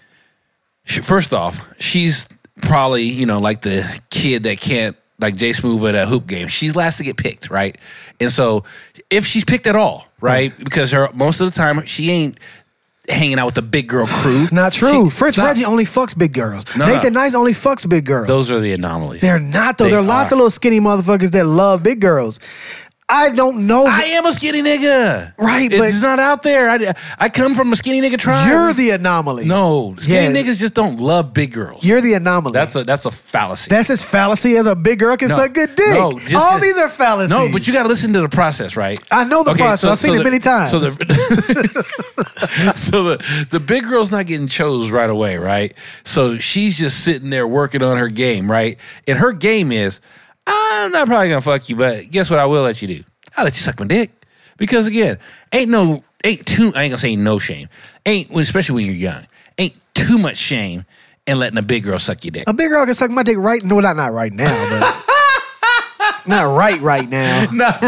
She, first off, she's probably, you know, like the kid that can't, like Jay Smooth at a hoop game. She's last to get picked, right? And so if she's picked at all, right? Because her most of the time she ain't hanging out with the big girl crew. Not true. She- Fritz stop. Reggie only fucks big girls. No, no. Nathan Nice only fucks big girls. Those are the anomalies. They're not though. They there are lots are. of little skinny motherfuckers that love big girls. I don't know. I am a skinny nigga. Right, It's but- not out there. I, I come from a skinny nigga tribe. You're the anomaly. No, skinny Yeah. niggas just don't love big girls. You're the anomaly. That's a that's a fallacy. That's as fallacy as a big girl can No. suck good dick. No, just All 'cause- these are fallacies. No, but you got to listen to the process, right? I know the process. I've seen it the- many times. So the so the the big girl's not getting chose right away, right? So she's just sitting there working on her game, right? And her game is, I'm not probably gonna fuck you, but guess what? I will let you do. I'll let you suck my dick because again, ain't no ain't too. I ain't gonna say no shame. Ain't especially when you're young. Ain't too much shame in letting a big girl suck your dick. A big girl can suck my dick right. No, not not right now, but not right right now. Not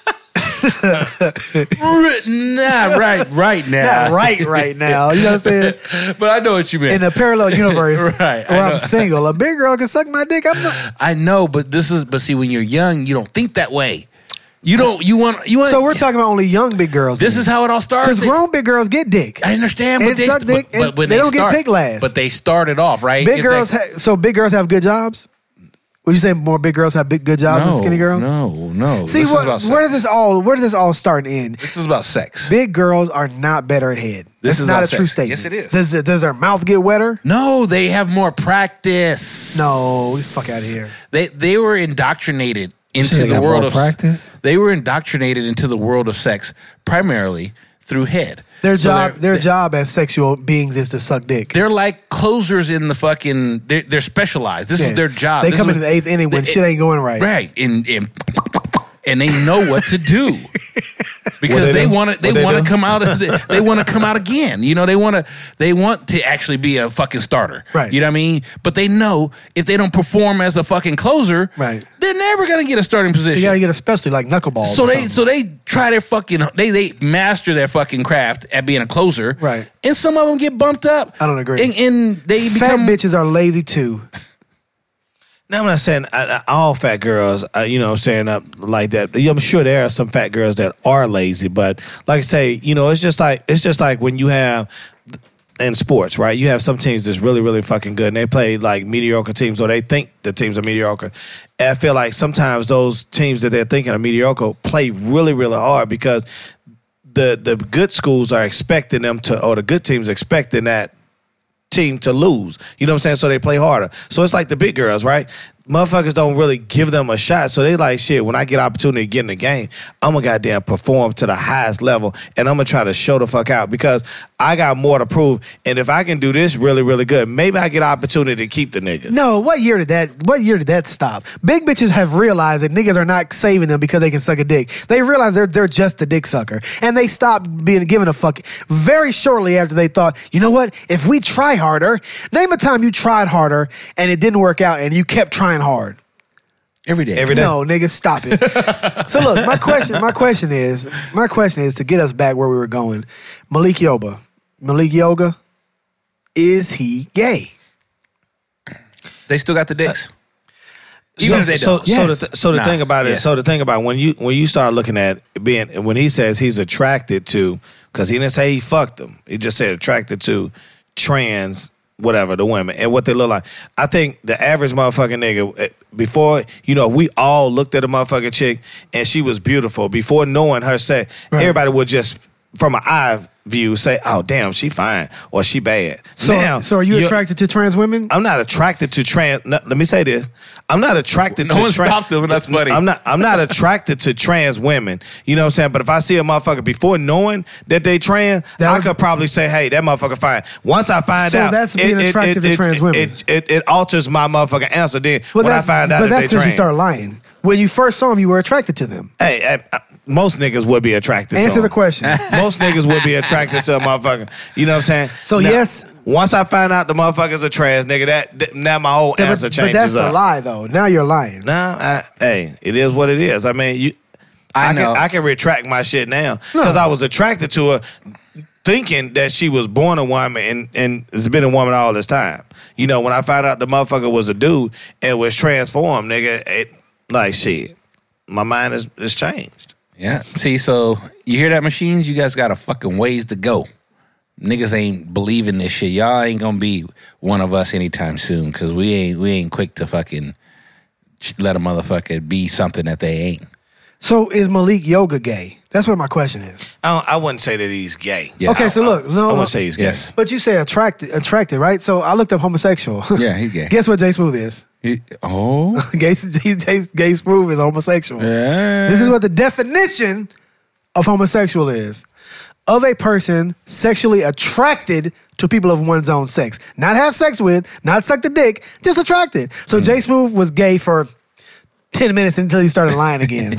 right, not right, right now. Not right right now. You know what I'm saying? But I know what you mean. In a parallel universe, Right, I where know. I'm single, a big girl can suck my dick. I'm not. I know, but this is. But see, when you're young, you don't think that way. You don't. You want. You want. So we're talking about only young big girls. This is how it all started. because grown big girls get dick. I understand, but and they suck but, dick, but and when they they, don't get start, picked last. But they started off right. Big It's girls. like- ha- so big girls have good jobs. Would you say more big girls have big good jobs no, than skinny girls? No, no. See this what, is about sex. where does this all where does this all start and end? This is about sex. Big girls are not better at head. This That's is not about a true sex. statement. Yes, it is. Does does their mouth get wetter? No, they have more practice. No, get the fuck out of here. They they were indoctrinated into Shit, they the got world more of practice? They were indoctrinated into the world of sex primarily through head. Their So job they're- their they're- job as sexual beings is to suck dick. They're like closers in the fucking. They're, they're specialized. This Yeah. is their job. They This come is into what- the eighth inning when they- shit ain't going right. Right, and and, and they know what to do because What they they do? want to. They What they want to do? come out. Of the, they want to come out again. You know, they want to. They want to actually be a fucking starter. Right. You know what I mean? But they know if they don't perform as a fucking closer, Right. they're never gonna get a starting You position. gotta get a specialty like knuckleball. So they so they try their fucking they they master their fucking craft at being a closer, Right. And some of them get bumped up. I don't agree. And, and they fat become bitches are lazy too. Now, I'm not saying uh, all fat girls, uh, you know what I'm saying, uh, like that. I'm sure there are some fat girls that are lazy, but like I say, you know, it's just like it's just like when you have in sports, right? You have some teams that's really, really fucking good, and they play like mediocre teams, or they think the teams are mediocre. And I feel like sometimes those teams that they're thinking are mediocre play really, really hard because the the good schools are expecting them to, or the good teams expecting that team to lose. You know what I'm saying? So they play harder. So it's like the big girls, right? Motherfuckers don't really give them a shot. So they like, shit, when I get opportunity to get in the game, I'm going to goddamn perform to the highest level, and I'm going to try to show the fuck out because I got more to prove. And if I can do this really, really good, maybe I get an opportunity to keep the niggas. No, what year did that what year did that stop? Big bitches have realized that niggas are not saving them because they can suck a dick. They realize they're they're just a dick sucker. And they stopped being given a fuck very shortly after they thought, you know what? If we try harder, name a time you tried harder and it didn't work out and you kept trying hard. Every day. Every day. No, nigga, stop it. So look, my question, my question is, my question is to get us back where we were going. Malik Yoba, Malik Yoga, is he gay? They still got the dicks. So, Even if they so, don't. so Yes. the th- so the Nah, thing about it, yeah. so the thing about when you when you start looking at being when he says he's attracted to, because he didn't say he fucked them, he just said attracted to trans whatever the women and what they look like. I think the average motherfucking nigga eh, before you know we all looked at a motherfucking chick and she was beautiful before knowing her sex. Right. Everybody would just from an eye view say, "Oh damn, she fine" or "She bad." So, now, so are you you're- attracted to trans women? I'm not attracted to trans. No, let me say this: I'm not attracted No to. one trans- stopped him, and that's funny. I'm not. I'm not attracted to trans women. You know what I'm saying? But if I see a motherfucker before knowing that they trans, That I would- could probably say, "Hey, that motherfucker fine." Once I find So out, that's being attracted to trans women. It, it, it alters my motherfucking answer. Then Well, when I that's- find out but that that's they because trans, you start lying. When you first saw them, you were attracted to them. hey, hey, uh, most niggas would be attracted. to Answer the them. question. Most niggas would be attracted to a motherfucker. You know what I'm saying? So, Now, yes- Once I find out the motherfuckers are trans, nigga, that, that now my whole Yeah, answer but, changes but that's up. the lie, though. Now you're lying. Nah, I, hey, it is what it is. I mean, you, I I, know. can I can retract my shit now No. because I was attracted to her, thinking that she was born a woman and and has been a woman all this time. You know, when I found out the motherfucker was a dude and was transformed, nigga, it like shit. My mind is is changed. Yeah. See, so you hear that, machines? You guys got a fucking ways to go. Niggas ain't believing this shit. Y'all ain't gonna be one of us anytime soon because we ain't we ain't quick to fucking let a motherfucker be something that they ain't. So is Malik Yoga gay? That's what my question is. I don't, I wouldn't say that he's gay. Yeah. Okay, so look, I no, wouldn't say he's gay. Yes. but you say attracted, attracted, right? So I looked up homosexual. Yeah, he's gay. Guess what Jay Smooth is? He- oh. gay, Jay, Jay Smooth is homosexual. Yeah. This is what the definition of homosexual is. Of a person sexually attracted to people of one's own sex. Not have sex with, not suck the dick, just attracted. So Mm. Jay Smooth was gay for ten minutes until he started lying again.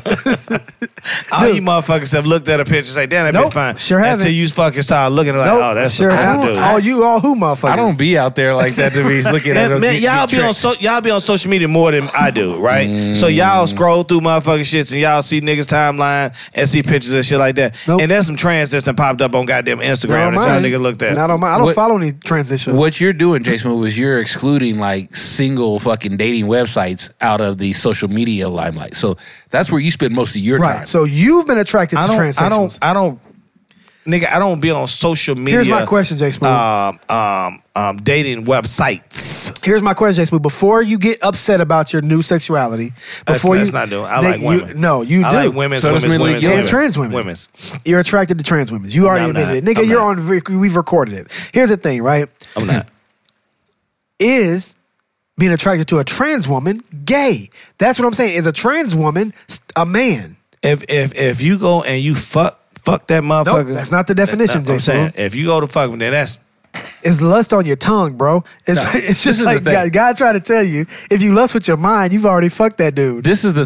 All you motherfuckers have looked at a picture and say, damn, that Nope, bitch fine. sure haven't. Until you fucking start looking like, Nope, oh, that's sure a, that's a haven't. dude. All you, all who motherfuckers. I don't be out there like that to be looking at Man, them. man, get- y'all get be on tricked. so y'all be on social media more than I do, right? So y'all scroll through motherfucking shits and y'all see niggas timeline and see pictures and shit like that. Nope. And there's some trans that's done popped up on goddamn Not Instagram on and some mine. nigga looked at. Not on mine. I don't What- follow any transition. What you're doing, Jay Smooth, is you're excluding like single fucking dating websites out of the social media limelight. So that's where you spend most of your Right. time. So you've been attracted I to don't, transsexuals. I don't, I don't, nigga, I don't be on social media. Here's my question, Jay Smooth. Um, um, um, dating websites. Here's my question, Jay Smooth. Before you get upset about your new sexuality, That's, before that's you, not doing. I Nick, like you- women. no, you I do. like women's, So does women's, Malik women's, Yoga. And women's, trans women. Women's. You're attracted to trans women. You already No, I'm admitted not. it. Nigga, I'm you're not. on, rec- we've recorded it. Here's the thing, right? I'm not. Is being attracted to a trans woman gay? That's what I'm saying. Is a trans woman st- a man? If if if you go and you fuck fuck that motherfucker, Nope, that's not the definition, That- I'm Jason. saying if you go to fuck him, then that's It's lust on your tongue, bro. It's, No, it's this just is like the thing. God, God tried to tell you, if you lust with your mind, you've already fucked that dude. This is the.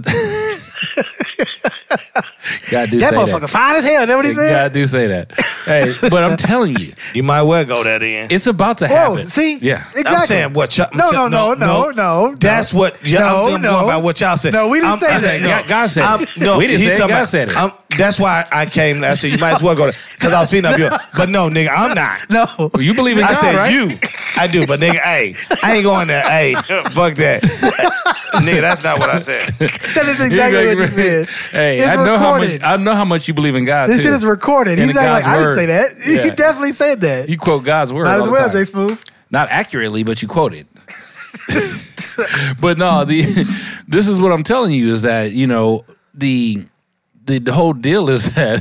God do that say motherfucker that. fine as hell. Is that what he said? God do say that. Hey, but I'm telling you, you might well go there then. it's about to Whoa, happen. see? Yeah. Exactly. I'm saying what y'all. No, no, no, no, no. That's no. what. Yeah, No, I'm talking no. about what y'all said. No, we didn't I'm- say I'm- that. no, God- God said I'm- it. No, We didn't he say it. talking God about- said it. I'm- that's why I came. I said you might as well go there because I was feeding up you. But no, nigga, I'm not. No. Well, you believe in I God, said right? you. I do, but nigga, hey, I ain't going there. Hey, fuck that. Nigga, that's not what I said. That is exactly what you said. Hey, It's I know how much recorded. I know how much you believe in God. This too. shit is recorded. And He's in acting like, God's I didn't word. say that. Yeah. You definitely said that. You quote God's word. Might all as the well, time. Jay Smooth. Not accurately, but you quote it. But no, the this is what I'm telling you is that you know the the, the whole deal is that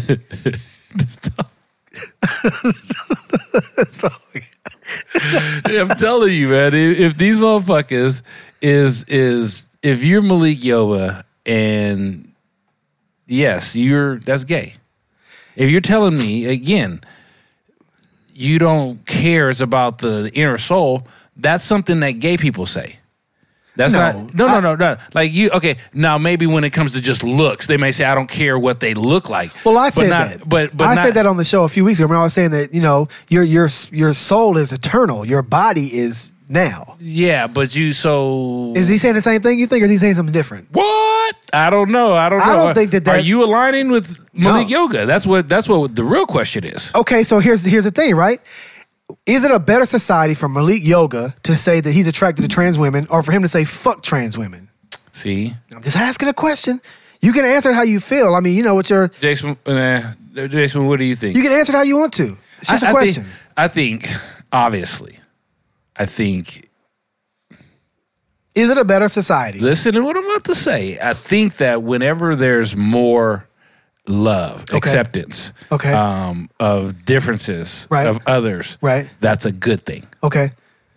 I'm telling you, man, if, if these motherfuckers is is if you're Malik Yoba and yes, you're that's gay. If you're telling me again, you don't care it's about the, the inner soul, that's something that gay people say. That's No, not no no I- no no like you okay now maybe when it comes to just looks they may say I don't care what they look like. Well, I but said not, that. but but I not, said that on the show a few weeks ago. Remember, I was saying that you know your your your soul is eternal. Your body is now. yeah, but you so Is he saying the same thing you think, or is he saying something different? what? I don't know. I don't know. I don't think that that- Are you aligning with Malik No. Yoga? That's what that's what the real question is. Okay, so here's here's the thing, right? Is it a better society for Malik Yoga to say that he's attracted to trans women, or for him to say fuck trans women? See, I'm just asking a question. You can answer it how you feel. I mean, you know what your Jason, uh, Jason, what do you think? you can answer it how you want to. It's just I- a I question. Think, I think, obviously, I think. Is it a better society? Listen to what I'm about to say. I think that whenever there's more love, Okay. acceptance, Okay. um, of differences Right. of others, Right. that's a good thing. Okay.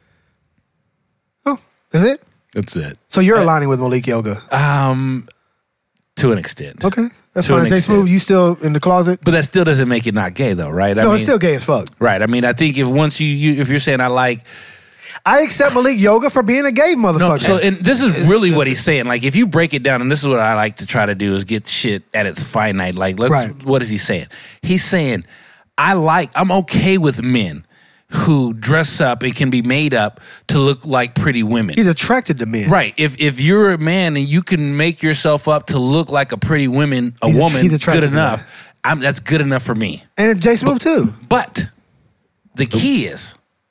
Oh, that's it? That's it. So you're aligning with Malik Yoga. Um, to an extent. Okay. That's To an fine. Jay extent. Smooth, you still in the closet? But that still doesn't make it not gay, though, right? I No, mean, it's still gay as fuck. right. I mean, I think if once you, you if you're saying I like. I accept Malik Yoga for being a gay motherfucker. No, so and this is really what he's saying. Like, if you break it down, and this is what I like to try to do is get shit at its finite. Like, let's. Right. What is he saying? He's saying, I like. I'm okay with men who dress up and can be made up to look like pretty women. He's attracted to men. Right. If if you're a man and you can make yourself up to look like a pretty woman, a He's a- woman, he's attracted good to enough. I'm, that's good enough for me. And Jay Smooth too. But the key is,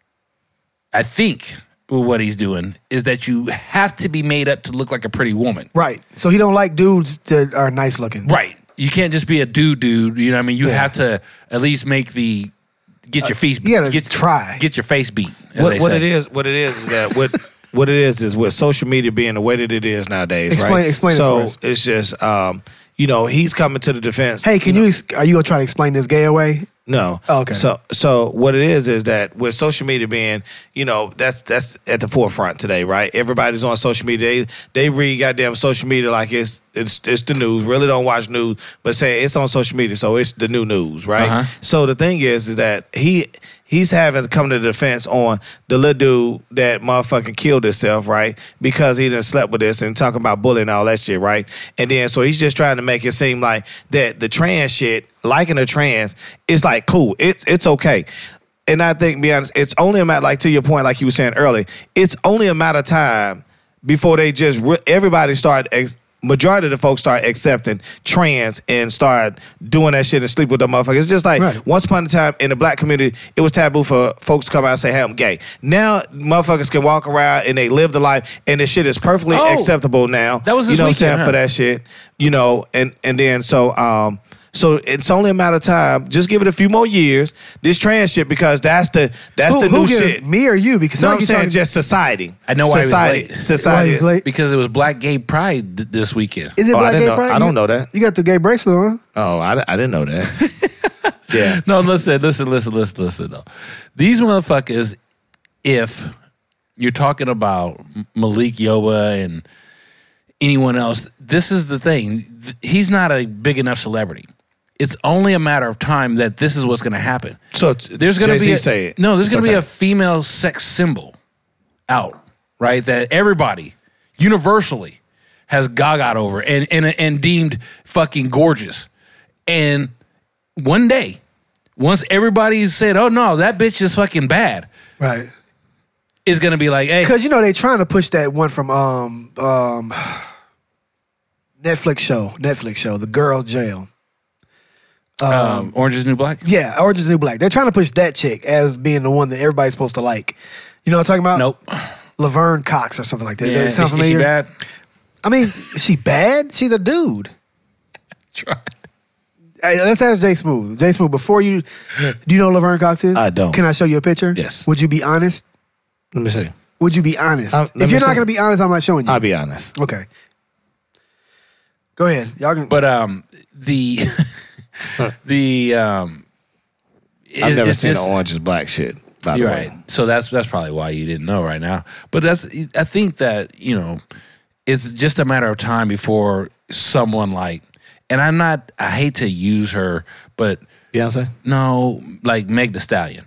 I think what he's doing is that you have to be made up to look like a pretty woman. Right. So he don't like dudes that are nice looking. Right. You can't just be a dude dude. You know what I mean? You have to at least make the get your face you gotta get, try. Get your face beat. as What, they what say. it is, what it is, is that what what it is is with social media being the way that it is nowadays. Explain- right? explain it so for us. it's just, um, you know, he's coming to the defense. Hey, can you, ex- are you gonna try to explain this gay away? No. Oh, okay. So so what it is is that with social media being, you know, that's that's at the forefront today, right? Everybody's on social media. They they read goddamn social media like it's it's it's the news. Really don't watch news, but say it's on social media, so it's the new news, right? Uh-huh. So the thing is is that he he's having to come to the defense on the little dude that motherfucking killed himself, right? Because he done slept with this and talking about bullying and all that shit, right? And then so he's just trying to make it seem like that the trans shit, liking a trans, is like cool. It's it's okay. And I think, be honest, it's only a matter, like to your point, like you were saying earlier, it's only a matter of time before they just re- everybody start. Ex- Majority of the folks start accepting trans and start doing that shit and sleep with the motherfuckers. It's just like Right. once upon a time in the black community, it was taboo for folks to come out and say, hey, I'm gay. Now motherfuckers can walk around and they live the life and this shit is perfectly Oh, acceptable now. that was you this know what I'm saying, weekend, huh? for that shit. You know, and and then so um so it's only a matter of time. Just give it a few more years. This trans shit, because that's the that's Who, the who new gives- shit. Me or you? Because No, some I'm of you saying talking- just society. I know why he was society, late. Why Society. he was late? Because it was Black Gay Pride th- this weekend. Is it Oh, I Black didn't Gay know- Pride? I You don't got- know that. You got the gay bracelet on. Oh, I, I didn't know that. Yeah. No, listen, listen, listen, listen, listen, though. These motherfuckers, if you're talking about Malik Yoba and anyone else, this is the thing. Th- He's not a big enough celebrity. It's only a matter of time that this is what's going to happen. So There's going to Jay-Z be a, say it. no. There's It's going to be okay. a female sex symbol out, right? That everybody universally has gaga over and and and deemed fucking gorgeous. And one day, once everybody said, "Oh no, that bitch is fucking bad," Right. it's going to be like, "Hey, Because you know they trying to push that one from um um Netflix show, Netflix show, The Girl Jail. um, Orange is the New Black." Yeah, Orange is the New Black. They're trying to push that chick as being the one that everybody's supposed to like. You know what I'm talking about? Nope. Laverne Cox or something like that. Yeah, Does it sound is, is she familiar? bad? I mean, is she bad? She's a dude. Try. Hey, let's ask Jay Smooth. Jay Smooth, before you, do you know who Laverne Cox is? I don't. Can I show you a picture? Yes. Would you be honest? Let me see. Would you be honest? Um, let if me you're not see. going to be honest, I'm not showing you. I'll be honest. Okay. Go ahead. Y'all can. But um, the the um, I've it- never it's seen just- the orange is black shit. By the You're way. right. So that's that's probably why you didn't know right now. But that's I think that you know, it's just a matter of time before someone like, and I'm not. I hate to use her, but Beyonce? no, like Meg Thee Stallion.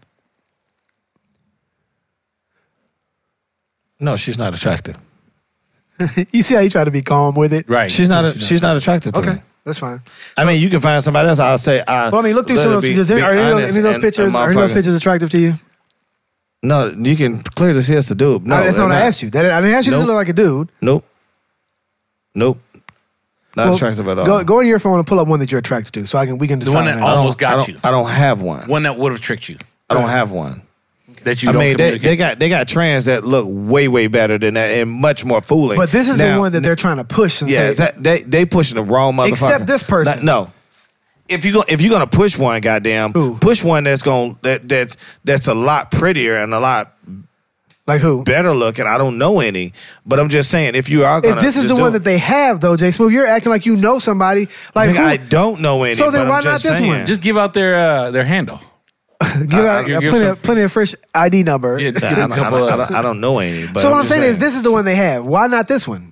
No, she's not attractive. You see how you try to be calm with it? Right. She's not. A, she's not attractive to Okay. me. That's fine. I mean, you can find somebody else. I'll say. I, Well, I mean, look through let some her of those be- pictures. be Are any of those, honest any of those and- pictures? and Are any of those motherfucker- pictures attractive to you? No, you can clearly see it's a dude. No, I, that's not what they're I not. asked you. That, I didn't ask you Nope. to look like a dude. Nope. Nope. Not Well, attractive at all. Go, go into your phone and pull up one that you're attracted to, so I can we can The decide. one that that. I don't- almost got I don't, you. I don't have one. One that would have tricked you. I don't have one. That you I don't mean, they, communicate. they got they got trans that look way way better than that and much more fooling. But this is Now, the one that they're trying to push and Yeah, say. that, they they pushing the wrong motherfucker. Except this person. No. If you go, if you're gonna push one, goddamn, Who? push one that's going that that's that's a lot prettier and a lot Like who? better looking. I don't know any, but I'm just saying if you are gonna, If this is just the do one it. that they have, though, Jay Smooth, you're acting like you know somebody. Like Nigga, who? I don't know any. So then but why I'm not just this saying. one? Just give out their uh, their handle. give I- out I- uh, give plenty, some- of, plenty of fresh I D number. Yeah, just I give them don't, a I, couple don't, I, of. don't, I don't know any. But so what I'm just saying is, this is the one they have. Why not this one?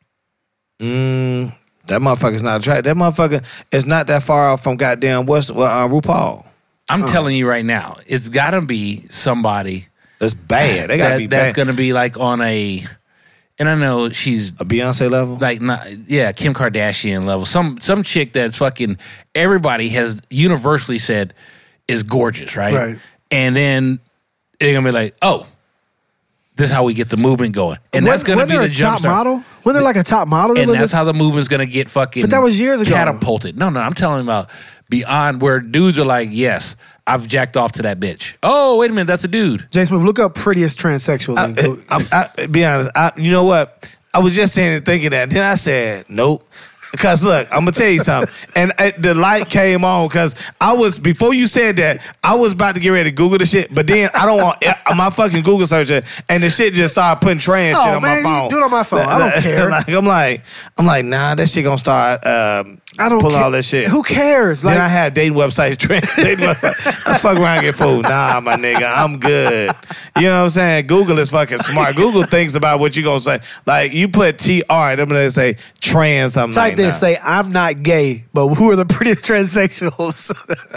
Mm, that motherfucker's not attractive. That motherfucker is not that far off from goddamn what's well, uh, RuPaul. I'm Uh-huh. telling you right now, it's got to be somebody That's bad. They gotta that, be that's bad. going to be like on a. And I know she's A Beyonce level. like not yeah Kim Kardashian level. Some some chick that's fucking everybody has universally said is gorgeous, right? Right. And then they're gonna be like, oh, this is how we get the movement going, and When- that's gonna when be they're the a jump top start. model. When they're like a top model, And was that's it- how the movement's gonna get fucking. But that was years ago. Catapulted. No, no, I'm telling you about beyond where dudes are like, yes, I've jacked off to that bitch. Oh, wait a minute, that's a dude. Jay Smooth, look up prettiest transsexual. I, link. I, I, be honest. I, you know what? I was just saying and thinking that. Then I said, nope. Because look, I'm gonna tell you something, and uh, the light came on because I was before you said that I was about to get ready to Google the shit, but then I don't want uh, my fucking Google searcher, and the shit just started putting trans Oh, shit on man, my you phone. do it on my phone. I don't care. like, I'm like, I'm like, nah, that shit gonna start. Um, I don't pulling care. all that shit. Who cares? Then Like, I had dating websites, trans dating websites. Let's fuck around and get food. Nah, my nigga, I'm good. You know what I'm saying? Google is fucking smart. Google thinks about what you gonna say. Like you put T R, they're gonna say trans something. type like this, that. say I'm not gay, but who are the prettiest transsexuals?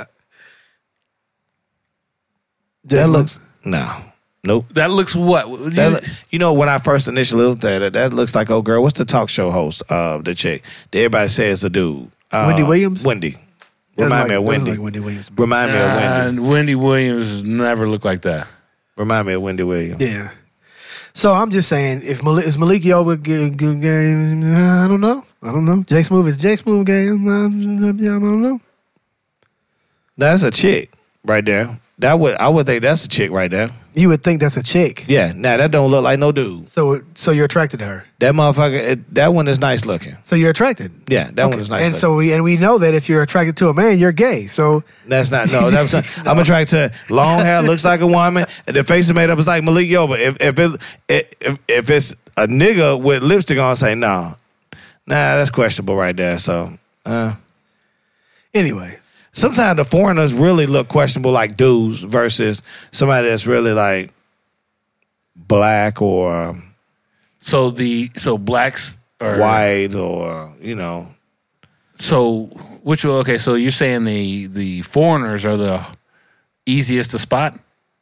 That looks no, nope. That looks what? That look- you know, when I first initially looked at it, that looks like, oh girl, what's the talk show host of the chick? Everybody says a dude. Uh, Wendy Williams? Wendy. Doesn't Remind like- me of doesn't Wendy. like Wendy Williams. Remind me of Wendy. And Wendy Williams never looked like that. Remind me of Wendy Williams. Yeah. So I'm just saying, if Malik, is Malik Yoba g- g- gay? I don't know. I don't know. Jay Smooth is Jay Smooth gay? I don't know. That's a chick right there. That would I would think that's a chick right there. You would think that's a chick. Yeah. Now that don't look like no dude. So, so you're attracted to her. That motherfucker. It, that one is nice looking. So you're attracted. Yeah, that one is nice. And looking. so we and we know that if you're attracted to a man, you're gay. So That's not no. That's I'm attracted to long hair, looks like a woman, and the face is made up. It's like Malik Yoba. If if it if, if it's a nigga with lipstick on, say no. Nah, that's questionable right there. So uh, anyway, sometimes the foreigners really look questionable, like dudes versus somebody that's really like black or So the so blacks are white or you know. So which one- okay? So you're saying the the foreigners are the easiest to spot?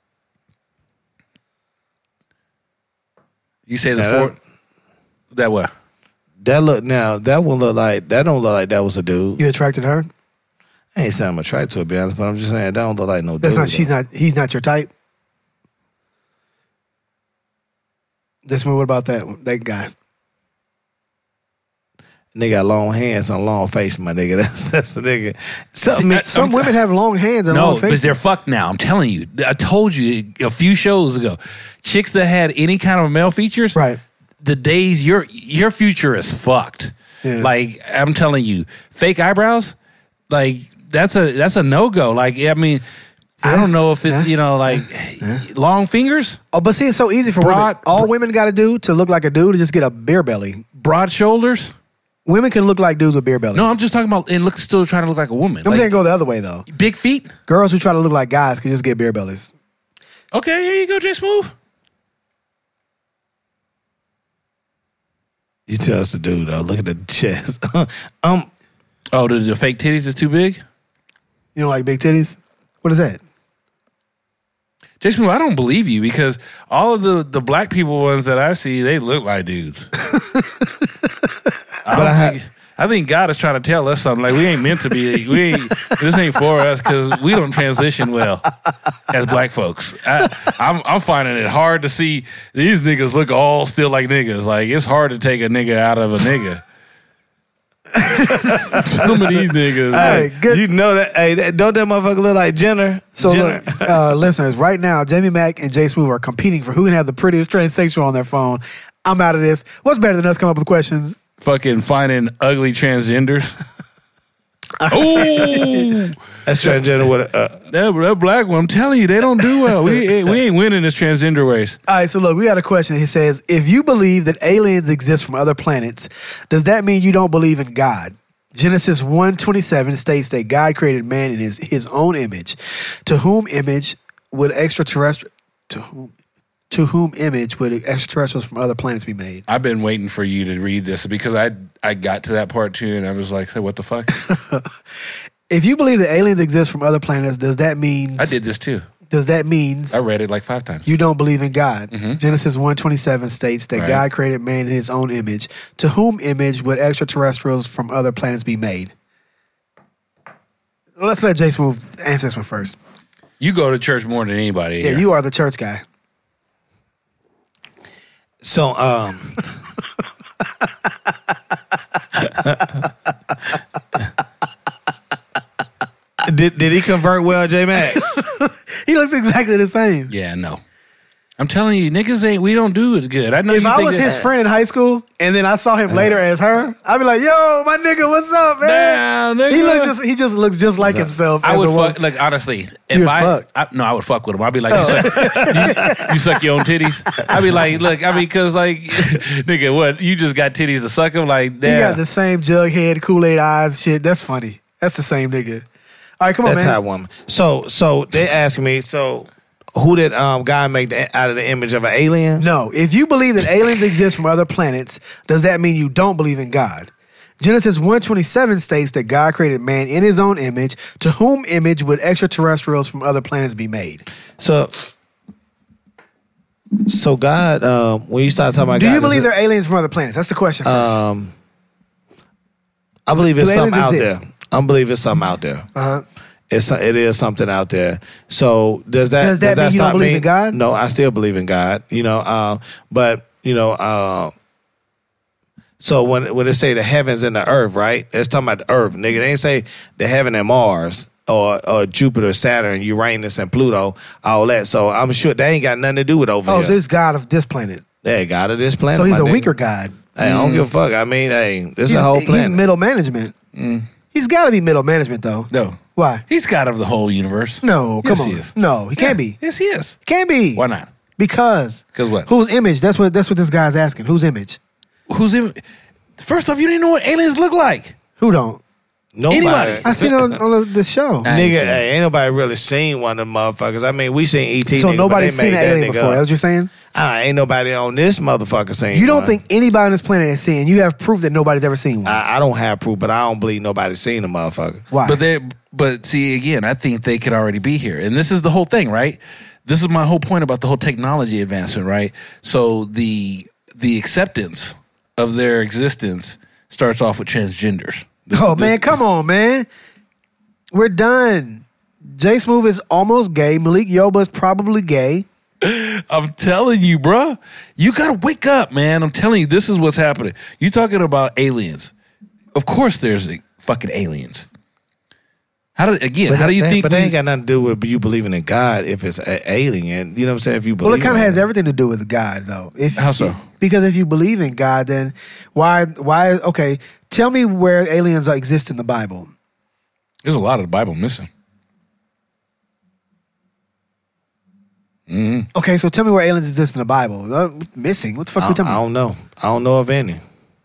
You say the Yeah, four that- that what? That look now. That one look like that don't look like that was a dude. you attracted to her? I ain't saying I'm attracted to it, to be honest, but I'm just saying that don't look like no That's dude. not. She's not. He's not your type. This one. What about that one? That guy? Nigga got long hands and a long face, my nigga. That's that's the nigga. Some, See, I- Some I'm- women have long hands and No, long faces. but they're fucked now. I'm telling you. I told you a few shows ago. Chicks that had any kind of male features, Right. the days your your future is fucked. Yeah. Like I'm telling you, fake eyebrows, like that's a that's a no go. Like I mean, I don't know if it's Yeah. you know like long fingers, Oh, but see, it's so easy for women. Broad- All women got to do to look like a dude is just get a beer belly. broad shoulders. Women can look like dudes with beer bellies. No, I'm just talking about and look still trying to look like a woman. I'm Like, saying go the other way though. big feet. Girls who try to look like guys can just get beer bellies. Okay, here you go, J Smooth. You tell us to do though. Look at the chest. um, Oh, the, the fake titties is too big. You don't like big titties? What is that? J Smooth, I don't believe you because all of the, the black people ones that I see, they look like dudes. I, don't I think, I think God is trying to tell us something. Like we ain't meant to be. We ain't. This ain't for us because we don't transition well as black folks. I, I'm I'm finding it hard to see these niggas look all still like niggas. Like it's hard to take a nigga out of a nigga. Some of these niggas. Hey, like, good. you know that? Hey, that, don't that motherfucker look like Jenner? So Jenner. look, uh, listeners, right now, Jamie Mack and Jay Smooth are competing for who can have the prettiest transsexual on their phone. I'm out of this. What's better than us come up with questions? fucking finding ugly transgenders. Oh, That's transgender with a. Uh, that, that black one. I'm telling you, they don't do well. We we ain't winning this transgender race. All right, so look, we got a question. He says, if you believe that aliens exist from other planets, does that mean you don't believe in God? Genesis one twenty-seven states that God created man in his, his own image. To whom image would extraterrestrial to whom to whom image would extraterrestrials from other planets be made? I've been waiting for you to read this because I I got to that part too, and I was like, "Say what the fuck?" If you believe that aliens exist from other planets, does that mean I did this too. does that mean I read it like five times. you don't believe in God? Genesis one twenty-seven states that Right. God created man in his own image. To whom image would extraterrestrials from other planets be made? Let's let Jay Smooth answer this one first. You go to church more than anybody. Yeah, here. you are the church guy. so um. did did he convert well, J Mac? He looks exactly the same. Yeah, no. I'm telling you, niggas ain't. We don't do it good. I know. If you I think was that- his friend in high school and then I saw him later as her, I'd be like, "Yo, my nigga, what's up, man?" Damn, nigga. He looks just he just looks just like himself. I as would a woman. fuck. Like honestly, You if would I, fuck. I no, I would fuck with him. I'd be like, you, suck, you, you suck your own titties. I'd be like, look, I mean, because like, nigga, what? You just got titties to suck them? Like, He damn. got the same jughead, Kool Aid eyes, shit. That's funny. That's the same nigga. All right, come on, That's man. how woman. So so they asked me. So who did um God make the, out of the image of an alien? No, if you believe that aliens exist from other planets, does that mean you don't believe in God? Genesis one twenty-seven states that God created man in his own image. To whom image would extraterrestrials from other planets be made? So so God, um, when you start talking about Do God, you believe is there are aliens from other planets? That's the question it- first. um, I believe it's Do something out aliens exist? there. I believe it's something out there. uh-huh. It's it is something out there. So does that Does that mean you don't stop believe me? in God? No, I still believe in God. You know, uh, but you know, uh, so when when they say the heavens and the earth, right? It's talking about the earth, nigga. They ain't say the heaven and Mars or, or Jupiter, Saturn, Uranus, and Pluto, all that. So I'm sure they ain't got nothing to do with over Oh, here. so it's God of this planet. They God of this planet. So he's my a nigga. weaker God. Hey, I don't give a fuck. I mean, hey, this is He's, a whole he's planet. middle management. He's got to be middle management, though. no, Why? he's God of the whole universe. No, come Yes, on. he is. No, he Yeah. can't be. Yes, he is. Can't be. Why not? Because. 'Cause what? Whose image? That's what. That's what this guy's asking. Whose image? Who's in? First off, you didn't know what aliens look like. Who don't? Nobody. Anybody. I seen it on, on the show. I ain't Nigga, seen it. hey, ain't nobody really seen one of them motherfuckers. I mean, we seen E T. So nigga, but nobody's they seen made an that alien nigga before. up. That's what you're saying? Ah, ain't nobody on this motherfucker seen You don't one. think anybody on this planet has seen? You have proof that nobody's ever seen one. I, I don't have proof, but I don't believe nobody seen a motherfucker. Why? But they, but see, again, I think they could already be here, and this is the whole thing, right? This is my whole point about the whole technology advancement, right? So the the acceptance of their existence starts off with transgenders. This oh is the- man, come on, man. We're done. Jay Smooth is almost gay. Malik Yoba's probably gay. I'm telling you, bruh. You gotta wake up, man. I'm telling you, this is what's happening. You talking about aliens. Of course, there's like, fucking aliens. How do again? But how do you that, think? But we, that ain't got nothing to do with you believing in God. If it's a alien, you know what I'm saying. If you believe, Well, it kind of in has everything to do with God, though. If How so? Because if you believe in God, then why? Why? Okay, tell me where aliens exist in the Bible. There's a lot of the Bible missing. Mm-hmm. Okay, so tell me where aliens exist in the Bible. Uh, missing? What the fuck I, are we talking I about? don't know. I don't know of any.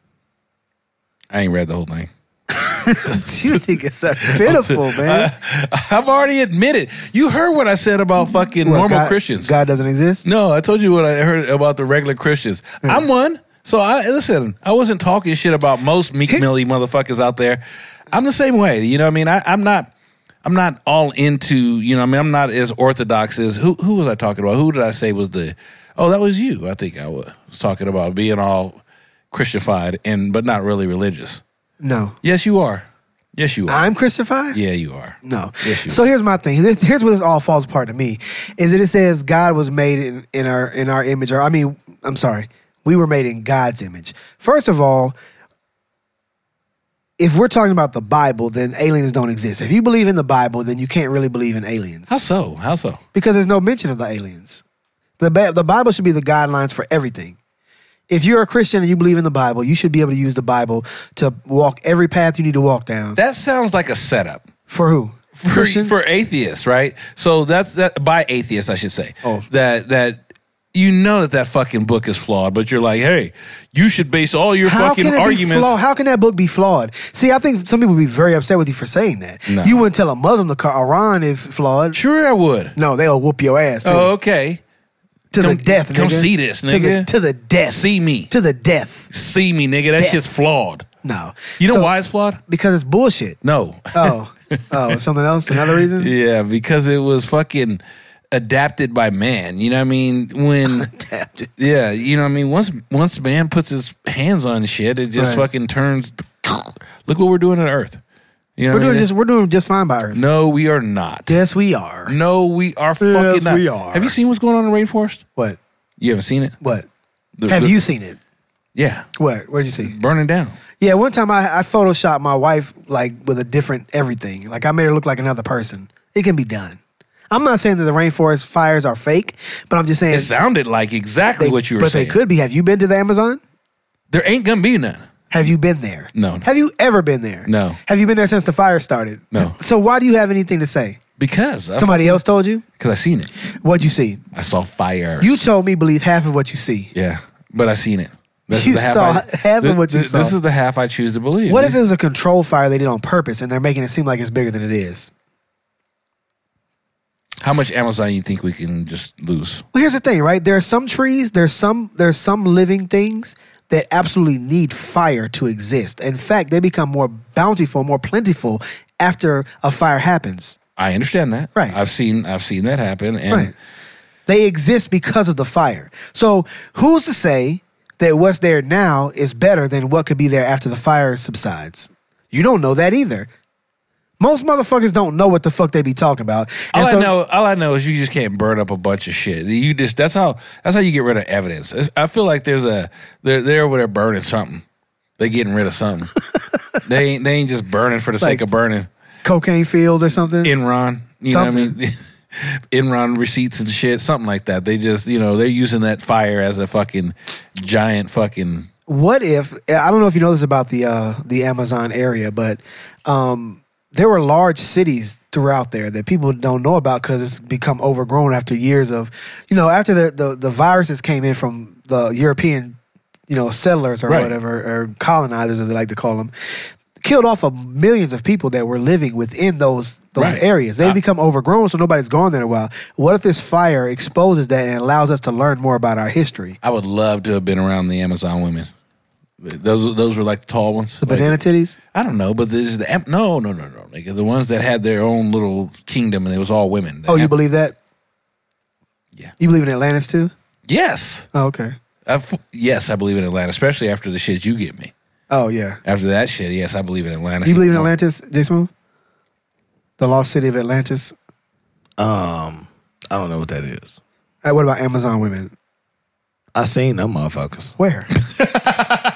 I ain't read the whole thing. You niggas are pitiful, man. I, I've already admitted. You heard what I said about fucking What, normal God, Christians. God doesn't exist? No, I told you what I heard about the regular Christians. I'm one. So I listen, I wasn't talking shit about most meek millie motherfuckers out there. I'm the same way. You know what I mean? I, I'm not I'm not all into, you know what I mean, I'm not as orthodox as who who was I talking about? Who did I say was the Oh, that was you. I think I was talking about being all Christified and but not really religious. No. Yes, you are. Yes, you are. I'm Christified? Yeah, you are. No. Yes, you so are. here's my thing. This- Here's where this all falls apart to me. Is that it says God was made in, in our in our image, or I mean, I'm sorry, we were made in God's image. First of all, if we're talking about the Bible, then aliens don't exist. If you believe in the Bible, then you can't really believe in aliens. How so? How so? Because there's no mention of the aliens. The Ba- the Bible should be the guidelines for everything. If you're a Christian and you believe in the Bible, you should be able to use the Bible to walk every path you need to walk down. That sounds like a setup. For who? For, Christians? for atheists, right? So that's that by atheists, I should say. Oh. That that you know that that fucking book is flawed, but you're like, hey, you should base all your How fucking can it be arguments. flawed? How can that book be flawed? See, I think some people would be very upset with you for saying that. No. You wouldn't tell a Muslim the Quran is flawed. Sure, I would. No, they'll whoop your ass too. Oh, okay. to come- the death, come nigga. see this, To the, nigga. to the death. See me. To the death. See me, nigga. That Death. shit's flawed. No. You know So- why it's flawed? Because it's bullshit. No. Oh. Oh, something else? Another reason? Yeah, because it was fucking adapted by man. You know what I mean? When Adapted. yeah, you know what I mean? Once once man puts his hands on shit, it just Right. fucking turns. Look what we're doing on Earth. You know We're what I doing mean? just we're doing just fine by Earth. No, we are not. Yes, we are. No, we are fucking Yes, not. we are. Have you seen what's going on in the rainforest? What? You haven't seen it? What? The- Have the- you seen it? Yeah, What? Where'd you see? burning down. Yeah, one time I, I photoshopped my wife like with a different everything. Like I made her look like another person. It can be done. I'm not saying that the rainforest fires are fake, but I'm just saying It sounded like exactly they, what you were but saying. they could be. Have you been to the Amazon? There ain't gonna be none. Have you been there? No. Have you ever been there? No. Have you been there since the fire started? No. So why do you have anything to say? Because I Somebody else told you? Because I seen it. What'd you see? I saw fires. You told me believe half of what you see. Yeah, but I seen it. This You is the half saw I, half of what you this, saw. This is the half I choose to believe. What if it was a controlled fire they did on purpose and they're making it seem like it's bigger than it is? How much Amazon you think we can just lose? Well, here's the thing, right? There are some trees, there's some there's some living things that absolutely need fire to exist. In fact, they become more bountiful, more plentiful after a fire happens. I understand that. Right. I've seen I've seen that happen. And Right. They exist because of the fire. So who's to say that what's there now is better than what could be there after the fire subsides? You don't know that either. Most motherfuckers don't know what the fuck they be talking about. all And so- I know, all I know is you just can't burn up a bunch of shit. You just that's how that's how you get rid of evidence. I feel like there's a they're they're over there burning something. They getting rid of something. they ain't they ain't just burning for the Like- sake of burning. cocaine field or something. Enron, you Something. know what I mean? Enron receipts and shit, something like that. They just, you know, they're using that fire as a fucking giant fucking. What if I don't know if you know this about the uh, the Amazon area, but um, there were large cities throughout there that people don't know about because it's become overgrown after years of, you know, after the, the, the viruses came in from the European, you know, settlers or Right. whatever, or colonizers as they like to call them, killed off of millions of people that were living within those those Right. areas. They've Uh, become overgrown, so nobody's gone there in a while. What if this fire exposes that and allows us to learn more about our history? I would love to have been around the Amazon women. Those those were like the tall ones. The Like- banana titties? I don't know, but this is the Am- no no no no. Like the ones that had their own little kingdom and it was all women. Oh, you Am- believe that? Yeah. You believe in Atlantis too? Yes. Oh, okay. I f- yes, I believe in Atlanta, especially after the shit you give me. Oh, yeah. After that shit, yes, I believe in Atlanta. You believe in Atlantis, J Smooth? The lost city of Atlantis? Um, I don't know what that is. Uh, what about Amazon women? I seen them motherfuckers. Where? I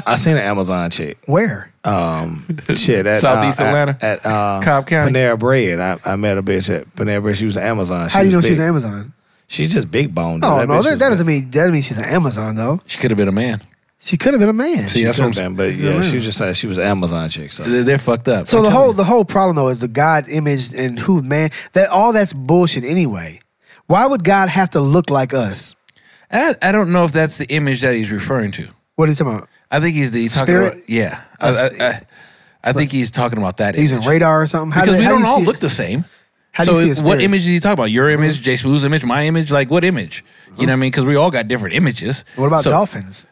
I seen an Amazon chick. Where? Um, shit at Southeast uh, Atlanta? at, at uh, Cobb County? Panera Bread. I, I met a bitch at Panera Bread. She was an Amazon. She How do you know was she's big. Amazon? She's just big boned. Oh that no, bitch that, was that big. doesn't mean that doesn't mean she's an Amazon though. She could have been a man. She could have been a man. See, She that's what I'm could've saying. been, but yeah, Yeah. she was just like she was an Amazon chick. So They're, they're fucked up. So I'm the telling whole you. the whole problem though is the God image and who man that all that's bullshit anyway. Why would God have to look like us? I, I don't know if that's the image that he's referring to. What are you talking about? I think he's the he's talking Spirit? about. Yeah, I, I, I, I think he's talking about that Using image. radar or something? How because do- we how do don't you all see it? look the same. How do so you see a what spirit? image is he talking about? Your image, Jay Smooth's image, my image? Like what image? You know what I mean? Because we all got different images. What about So- dolphins?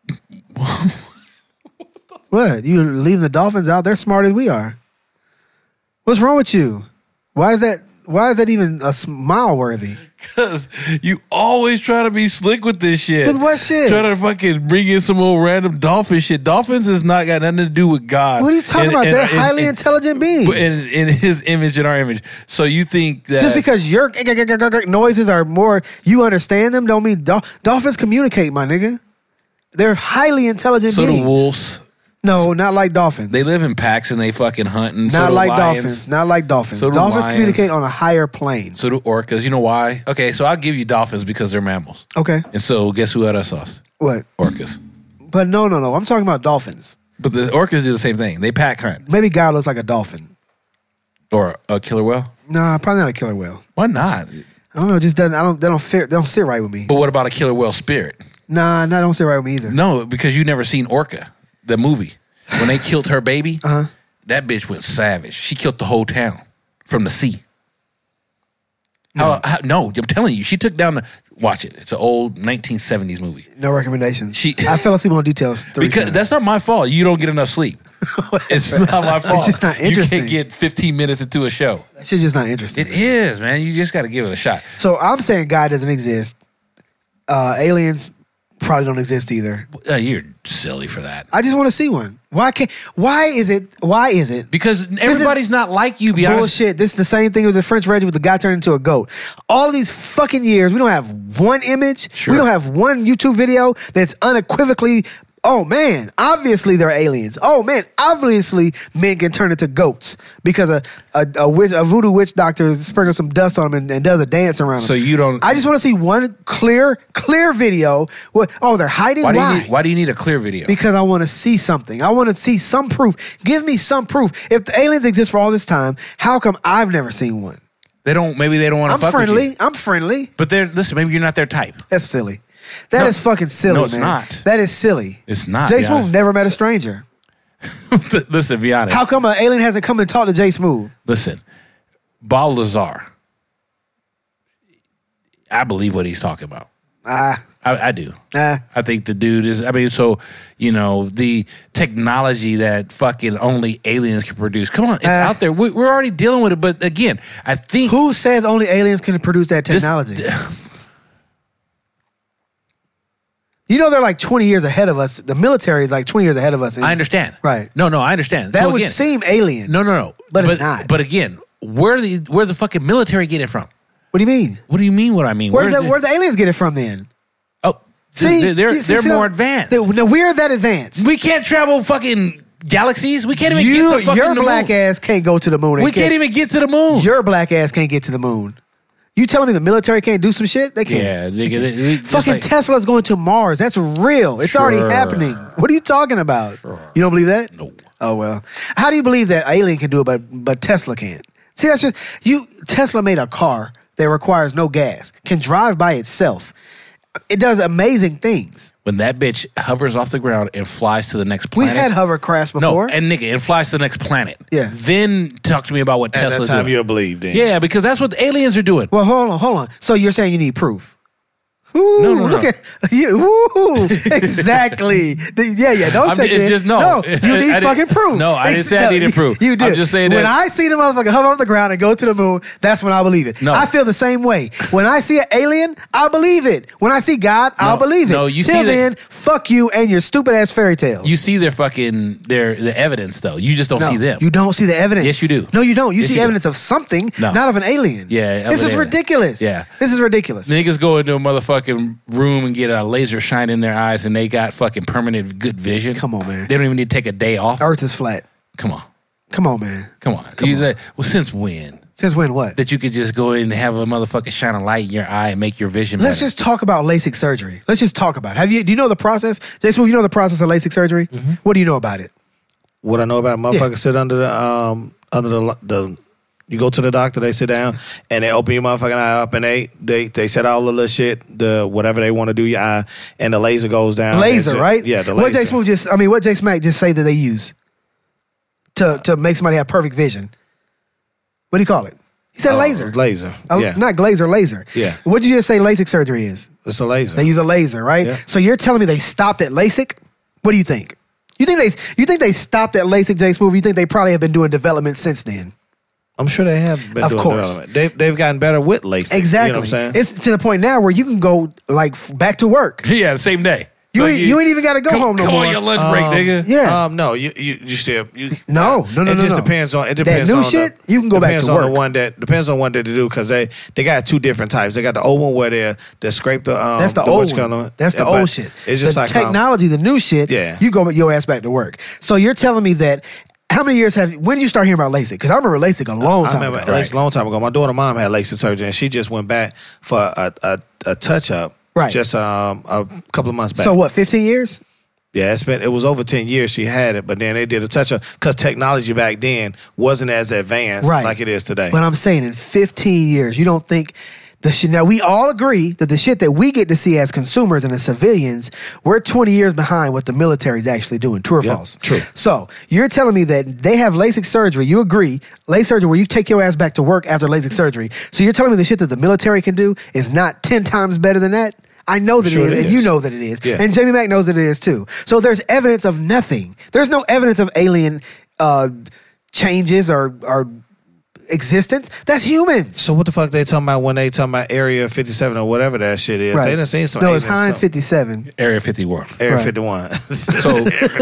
What? You leaving the dolphins out? They're smart as we are. What's wrong with you? Why is that? Why is that even a smile worthy? Because you always try to be slick with this shit. With what shit? Try to fucking bring in some old random dolphin shit. Dolphins has not got nothing to do with God. What are you talking And- about? and- They're and- highly and- intelligent beings. In, in his image and our image. So you think that Just because your noises are more, you understand them, don't mean dol- dolphins communicate, my nigga. They're highly intelligent so beings. do wolves. No, not like dolphins. They live in packs and they fucking hunt and so not do like lions. dolphins. Not like dolphins. So do dolphins lions. communicate on a higher plane. So do orcas. You know why? Okay, so I'll give you dolphins because they're mammals. Okay. And so guess who had us sauce? What? Orcas. But no, no, no. I'm talking about dolphins. But the orcas do the same thing. They pack hunt. Maybe God looks like a dolphin. Or a killer whale. Nah, probably not a killer whale. Why not? I don't know. Just doesn't. I don't. They don't fit. They don't sit right with me. But what about a killer whale spirit? Nah, nah, don't sit right with me either. No, because you never seen Orca, the movie. When they killed her baby, Uh-huh. that bitch went savage. She killed the whole town from the sea. How, how, no, I'm telling you, she took down the. Watch it. It's an old nineteen seventies movie. No recommendations. She- I fell asleep on details three Because times. that's not my fault. You don't get enough sleep. It's not my fault. just not You interesting. can't get fifteen minutes into a show. That shit's just not interesting. It is, man. You just got to give it a shot. So I'm saying God doesn't exist. Uh, aliens probably don't exist either. Uh, you're silly for that. I just want to see one. Why can't? Why is it? Why is it? Because everybody's not like you, be honest. Bullshit. This is the same thing with the French Reggie with the guy turned into a goat. All of these fucking years, we don't have one image. Sure. We don't have one YouTube video that's unequivocally, oh man, obviously they're aliens. Oh man, obviously men can turn into goats because a a, a, witch, a voodoo witch doctor sprinkles some dust on them and, and does a dance around them. So you don't- I just want to see one clear, clear video. What? Oh, they're hiding. Why do, Why? you need, why do you need a clear video? Because I want to see something. I want to see some proof. Give me some proof. If the aliens exist for all this time, how come I've never seen one? They don't. Maybe they don't want to I'm fuck with friendly. you. I'm friendly. But they're listen. Maybe you're not their type. That's silly. That is No. fucking silly, No, it's man. not. That is silly. It's not, Jay be Smooth honest. never met a stranger. Listen, be honest. How come an alien hasn't come and talked to Jay Smooth? Listen, Bob Lazar. I believe what he's talking about. Ah, I, I do. ah. I think the dude is. I mean, so you know the technology that fucking only aliens can produce. Come on, it's Uh, out there. We, we're already dealing with it. But again, I think Who says only aliens can produce that this- technology? You know they're like twenty years ahead of us. The military is like twenty years ahead of us. in- I understand. Right. No, no, I understand. That So would again, seem alien. No, no, no. But it's not. But again, where the where the fucking military get it from? What do you mean? What do you mean? What I mean? Where's Where's the, where the aliens get it from then? Oh, See, they're they're, you see- they're see more that- advanced. they- no, we're that advanced. we can't travel fucking galaxies. We can't even You, get to fucking your the black moon. ass can't go to the moon. We can't even get to the moon. Your black ass can't get to the moon. You telling me the military can't do some shit? They can't. yeah, nigga. they- they- just Fucking like- Tesla's going to Mars. That's real. It's already Sure. happening. What are you talking about? You don't believe that? No. Oh well. How do you believe that alien can do it, but but Tesla can't? See, that's just you. Tesla made a car that requires no gas, can drive by itself. It does amazing things. when that bitch hovers off the ground and flies to the next We planet. had hovercrafts no, before. and nigga, it flies to the next planet. Yeah. Then talk to me about what At that Tesla's time, doing. you'll believe then. Yeah, because that's what the aliens are doing. well, hold on, hold on. So you're saying you need proof? Ooh, No, no, look no. at you. Ooh, exactly. The- yeah, yeah. Don't I'm- say it's that. just- no. No, you I need didn't- fucking proof. no, I didn't Ex- say I no, needed proof. You did. I'm just saying when that- I see the motherfucker hover off the ground and go to the moon, that's when I believe it. No. I feel the same way. When I see an alien, I believe it. When I see God, I'll believe it. no, you Till see the- then, fuck you and your stupid ass fairy tales. You see their fucking their the evidence though. You just don't No, see them. You don't see the evidence. Yes, you do. No, you don't. You Yes, see you do. evidence of something, No. not of an alien. Yeah, of This an is alien. ridiculous. Yeah. This is ridiculous. Niggas go into a motherfucking fucking room and get a laser shine in their eyes and they got fucking permanent good vision. Come on, man. They don't even need to take a day off. Earth is flat. Come on. Come on, man. Come on. Come You on. like- well, since when? Since when what? That you could just go in and have a motherfucker shine a light in your eye and make your vision Let's better. just talk about LASIK surgery. Let's just talk about it. Have you? Do you know the process? J Smooth, you know the process of LASIK surgery? Mm-hmm. What do you know about it? What I know about motherfuckers sit under the um under the the you go to the doctor, they sit down and they open your motherfucking eye up and they they they set all the little shit, the whatever they want to do your eye, and the laser goes down. Laser, and right? Yeah, the What J laser. Smooth just? I mean, what J Smack just say that they use to to make somebody have perfect vision? What do you call it? He said Oh, laser. Laser. Oh, Yeah. Not glazer, laser. Yeah. What did you just say LASIK surgery is? It's a laser. They use a laser, right? Yeah. So you're telling me they stopped at LASIK? What do you think? You think they you think they stopped at LASIK, J Smooth? You think they probably have been doing development since then? I'm sure they have been Of doing course. development. They've, they've gotten better with LASIK. Exactly. You know what I'm saying? It's to the point now where you can go like f- back to work. yeah, the same day. You Like, ain't, you ain't even got to go come, home no come more. on your lunch break, nigga. Yeah. Um, no, you you you still you. No, no, no, It no, just no. depends on it That depends new on shit, the, you can go back depends to on work. the one that depends on what they do because they they got two different types. They got the old one where they they scrape the um, That's the, the old what's one. called- That's the yeah, but old shit. It's just the like um, technology, the new shit. Yeah. You go your ass back to work. So you're telling me that how many years have when did you start hearing about LASIK? Because I remember LASIK a long I time remember ago. at least a long time ago. My daughter mom had LASIK surgery and she just went back for a a, a touch up. Right. Just um a couple of months back. So what? Fifteen years? Yeah, it's been it was over ten years she had it, but then they did a touch up because technology back then wasn't as advanced Right. like it is today. But I'm saying in fifteen years, you don't think the shit. Now we all agree that the shit that we get to see as consumers and as civilians, we're twenty years behind what the military's actually doing. True or Yeah, false? true. So you're telling me that they have LASIK surgery. You agree? LASIK surgery where you take your ass back to work after LASIK surgery. So you're telling me the shit that the military can do is not ten times better than that? I know that Sure it is, it and you is. know that it is. Yeah. And Jamie Mack knows that it is too. So there's evidence of nothing. There's no evidence of alien uh, changes or, or existence. That's humans. So what the fuck they talking about when they talking about Area fifty-seven or whatever that shit is? They done seen some. No, it's aliens, Heinz some- fifty-seven. Area fifty-one. Area Right. fifty-one. So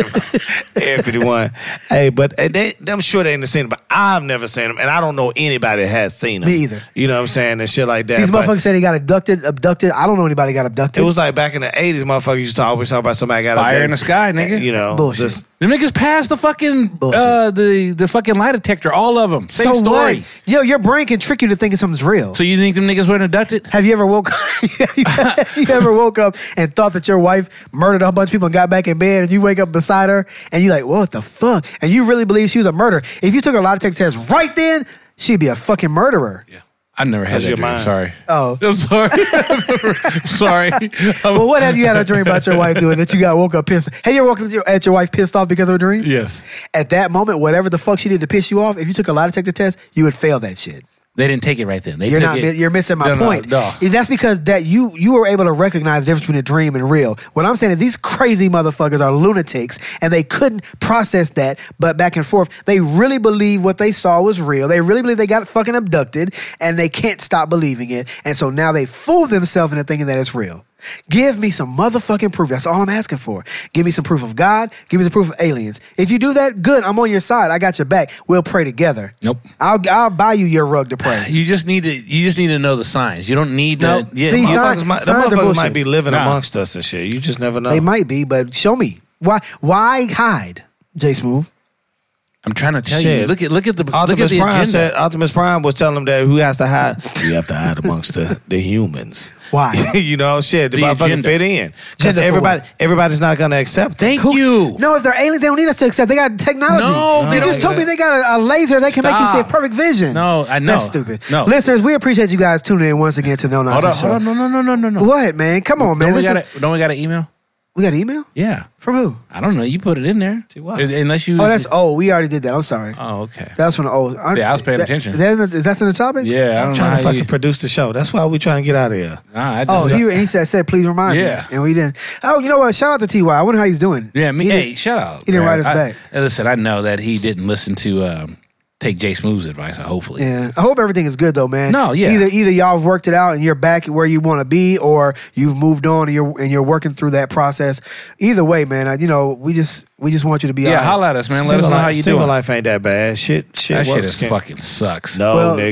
Area fifty-one. Hey, but uh, they, I'm sure they ain't seen them, but I've never seen them, and I don't know anybody that has seen them. Me either. You know what I'm saying? And shit like that. These But motherfuckers say they got abducted. Abducted. I don't know anybody got abducted. It was like back in the eighties, motherfuckers used to always talk about somebody got fire up in the sky, nigga. You know, Bullshit. just- Them niggas passed the fucking Bullshit. uh, the the fucking lie detector. All of them. Same so story. what? Yo, your brain can trick you to thinking something's real. So you think them niggas weren't abducted? Have you ever woke up? you ever woke up and thought that your wife murdered a bunch of people and got back in bed, and you wake up beside her and you like, what the fuck? And you really believe she was a murderer? If you took a lie detector test right then, she'd be a fucking murderer. Yeah. I never had That's that your dream. mind. Sorry. Oh. I'm sorry. I'm sorry. Well, what have you had a dream about your wife doing that you got woke up pissed? Have you ever woke up at your wife pissed off because of a dream? Yes. At that moment, whatever the fuck she did to piss you off, if you took a lie detector test, you would fail that shit. They didn't take it right then. They You're took not. it. You're missing my No, no, point. no. That's because that you you were able to recognize the difference between a dream and real. What I'm saying is these crazy motherfuckers are lunatics, and they couldn't process that. But back and forth, they really believe what they saw was real. They really believe they got fucking abducted, and they can't stop believing it. And so now they fool themselves into thinking that it's real. Give me some motherfucking proof. That's all I'm asking for. Give me some proof of God. Give me some proof of aliens. If you do that, good. I'm on your side. I got your back. We'll pray together. Nope. I'll I'll buy you your rug to pray. You just need to. You just need to know the signs. You don't need to. No. Yeah, See, you- signs- Motherfuckers might, the signs are motherfuckers bullshit. might be living Nah. amongst us and shit. You just never know. They might be, but show me. Why Why hide, J Smooth? I'm trying to tell Shit. you. Look at look at the look at Optimus the Prime agenda. said Optimus Prime was telling them that who has to hide. You have to hide amongst the, the humans. Why? you know, shit. The, The motherfucker agenda. fit in. Because Agenda for everybody what? everybody's not gonna accept it. Thank Who- you. No, if they're aliens, they don't need us to accept. They got technology. No, they you just don't. told me they got a, a laser that can make you see a Stop. perfect vision. No, I know. That's stupid. No. Listeners, we appreciate you guys tuning in once again to No Hold on, Nonsense hold on. Show. No, no, no, no, no, no. What, man? Come on, man. Don't we This got is- a, don't we got an email? we got an email? Yeah. From who? I don't know. You put it in there. See what? Unless you. Oh, that's old. We already did that. I'm sorry. Oh, okay. That was from the old. Yeah, I was paying that- attention. Is that, in the, is that in the topics? Yeah, I I'm don't trying know to how fucking you. produce the show. That's why we trying to get out of here. Nah, I just, Oh, he, he said, said, please remind Yeah. me. And we didn't. Oh, you know what? Shout out to T Y. I wonder how he's doing. Yeah, me. He Hey, didn't- shut up. he didn't man. write us I- back. uh, Listen, I know that he didn't listen to um, take Jay Smooth's advice. Hopefully, Yeah, I hope everything is good though, man. No, yeah. Either either y'all have worked it out and you're back where you want to be, or you've moved on and you're and you're working through that process. Either way, man. I, you know, we just we just want you to be. yeah. all right. Holla at us, man. Let us Single know life, how you single doing. life ain't that bad. Shit, shit. That shit works. is Can't- fucking sucks. No, Well- nigga.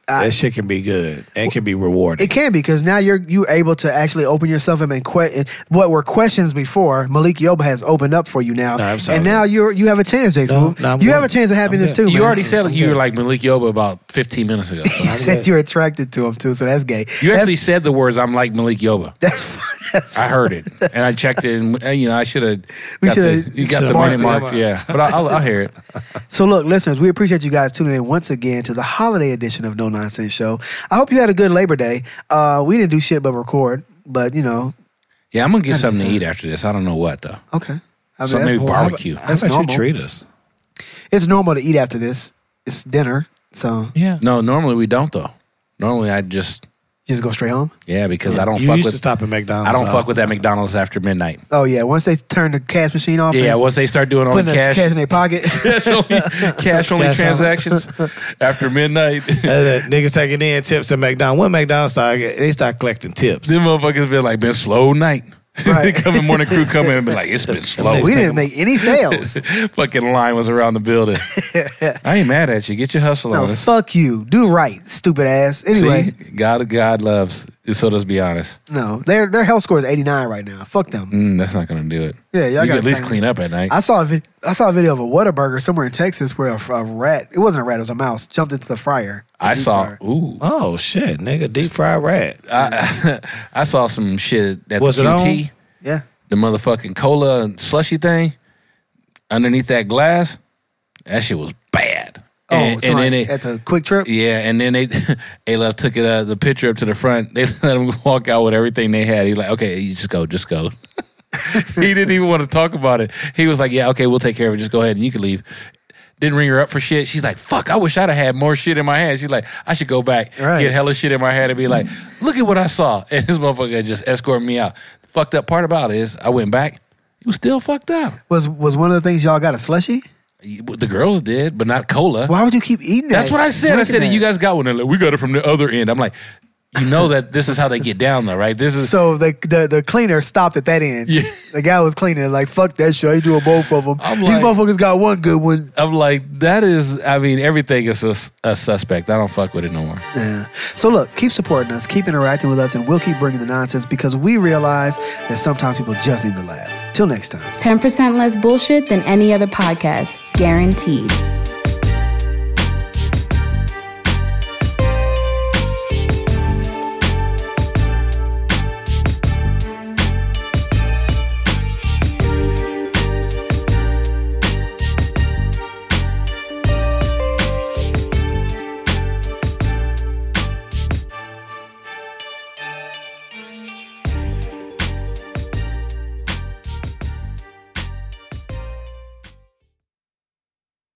I, that shit can be good and can be rewarding. It can be because now you're you able to actually open yourself up and que- what were questions before. Malik Yoba has opened up for you now, No, I'm sorry. and now you're you have a chance, J No, Smooth. no, I'm you good. have a chance of happiness I'm too. good. You man. already said you were like Malik Yoba about fifteen minutes ago. So. You said you're attracted to him too, so that's gay. You actually that's, said the words "I'm like Malik Yoba." that's fine. That's I heard it, and I checked it, and uh, you know I should have. We got the, shoulda- you got the shoulda money marked it. marked, yeah. But I'll, I'll, I'll hear it. So look, listeners, we appreciate you guys tuning in once again to the holiday edition of No Nonsense Show. I hope you had a good Labor Day. Uh, we didn't do shit but record, but you know, Yeah, I'm gonna get something to eat after this. I don't know what though. okay. I mean, So that's- maybe barbecue. How That's about normal. you treat us? It's normal to eat after this. It's dinner, so Yeah. No, normally we don't though. Normally I just you just go straight home. yeah because I don't You fuck used with to stop at McDonald's. I don't all fuck with the that time. McDonald's after midnight. Oh yeah, once they turn the cash machine off, Yeah, and once they start doing only putting the cash cash in their pocket. cash only, cash only Cash transactions after midnight. Uh, the niggas taking in tips at McDonald's. When McDonald's started, they start collecting tips. Them motherfuckers been like, been slow night. Right. They come in, morning crew come in and be like, it's been slow. we didn't make any sales. Fucking line was around the building. I ain't mad at you. Get your hustle No, on. It's- fuck you. Do right, stupid ass. Anyway, See, God, God loves. So let's be honest. no, their their health score is eighty-nine right now. Fuck them. Mm, that's not gonna do it. Yeah, y'all you can gotta at least turn- clean up at night. I saw a vid- I saw a video of a Whataburger somewhere in Texas where a, a rat. It wasn't a rat. It was a mouse. Jumped into the fryer. I Deep saw. fryer. Ooh, Oh shit, nigga, deep fried rat. I, I saw some shit at Was the it Q T. on? Yeah. The motherfucking cola and slushy thing underneath that glass. That shit was bad. Oh, and, and somebody then they, at the Quick Trip. yeah, and then they they left took it uh, the picture up to the front. They let him walk out with everything they had. He's like, okay, you just go, just go. He didn't even want to talk about it. He was like, yeah, okay, we'll take care of it. Just go ahead and you can leave. Didn't ring her up for shit. She's like, fuck, I wish I'd have had more shit in my hand. She's like, I should go back, Right. get hella shit in my hand and be like, look at what I saw. And this motherfucker just escorted me out. The fucked up part about it is I went back. He was still fucked up. Was was one of the things y'all got a slushie? The girls did, but not cola. Why would you keep eating that? That's what I said. I Drinking said, that? you guys got one. They're like, we got it from the other end. I'm like, you know that this is how they get down though, right? This is So the, the the cleaner stopped at that end. Yeah. The guy was cleaning like fuck that shit. I ain't doing both of them. I'm These like- motherfuckers got one good one. I'm like, that is, I mean, everything is a, a suspect. I don't fuck with it no more. Yeah. So look, keep supporting us, keep interacting with us, and we'll keep bringing the nonsense because we realize that sometimes people just need to laugh. Till next time. ten percent less bullshit than any other podcast, guaranteed.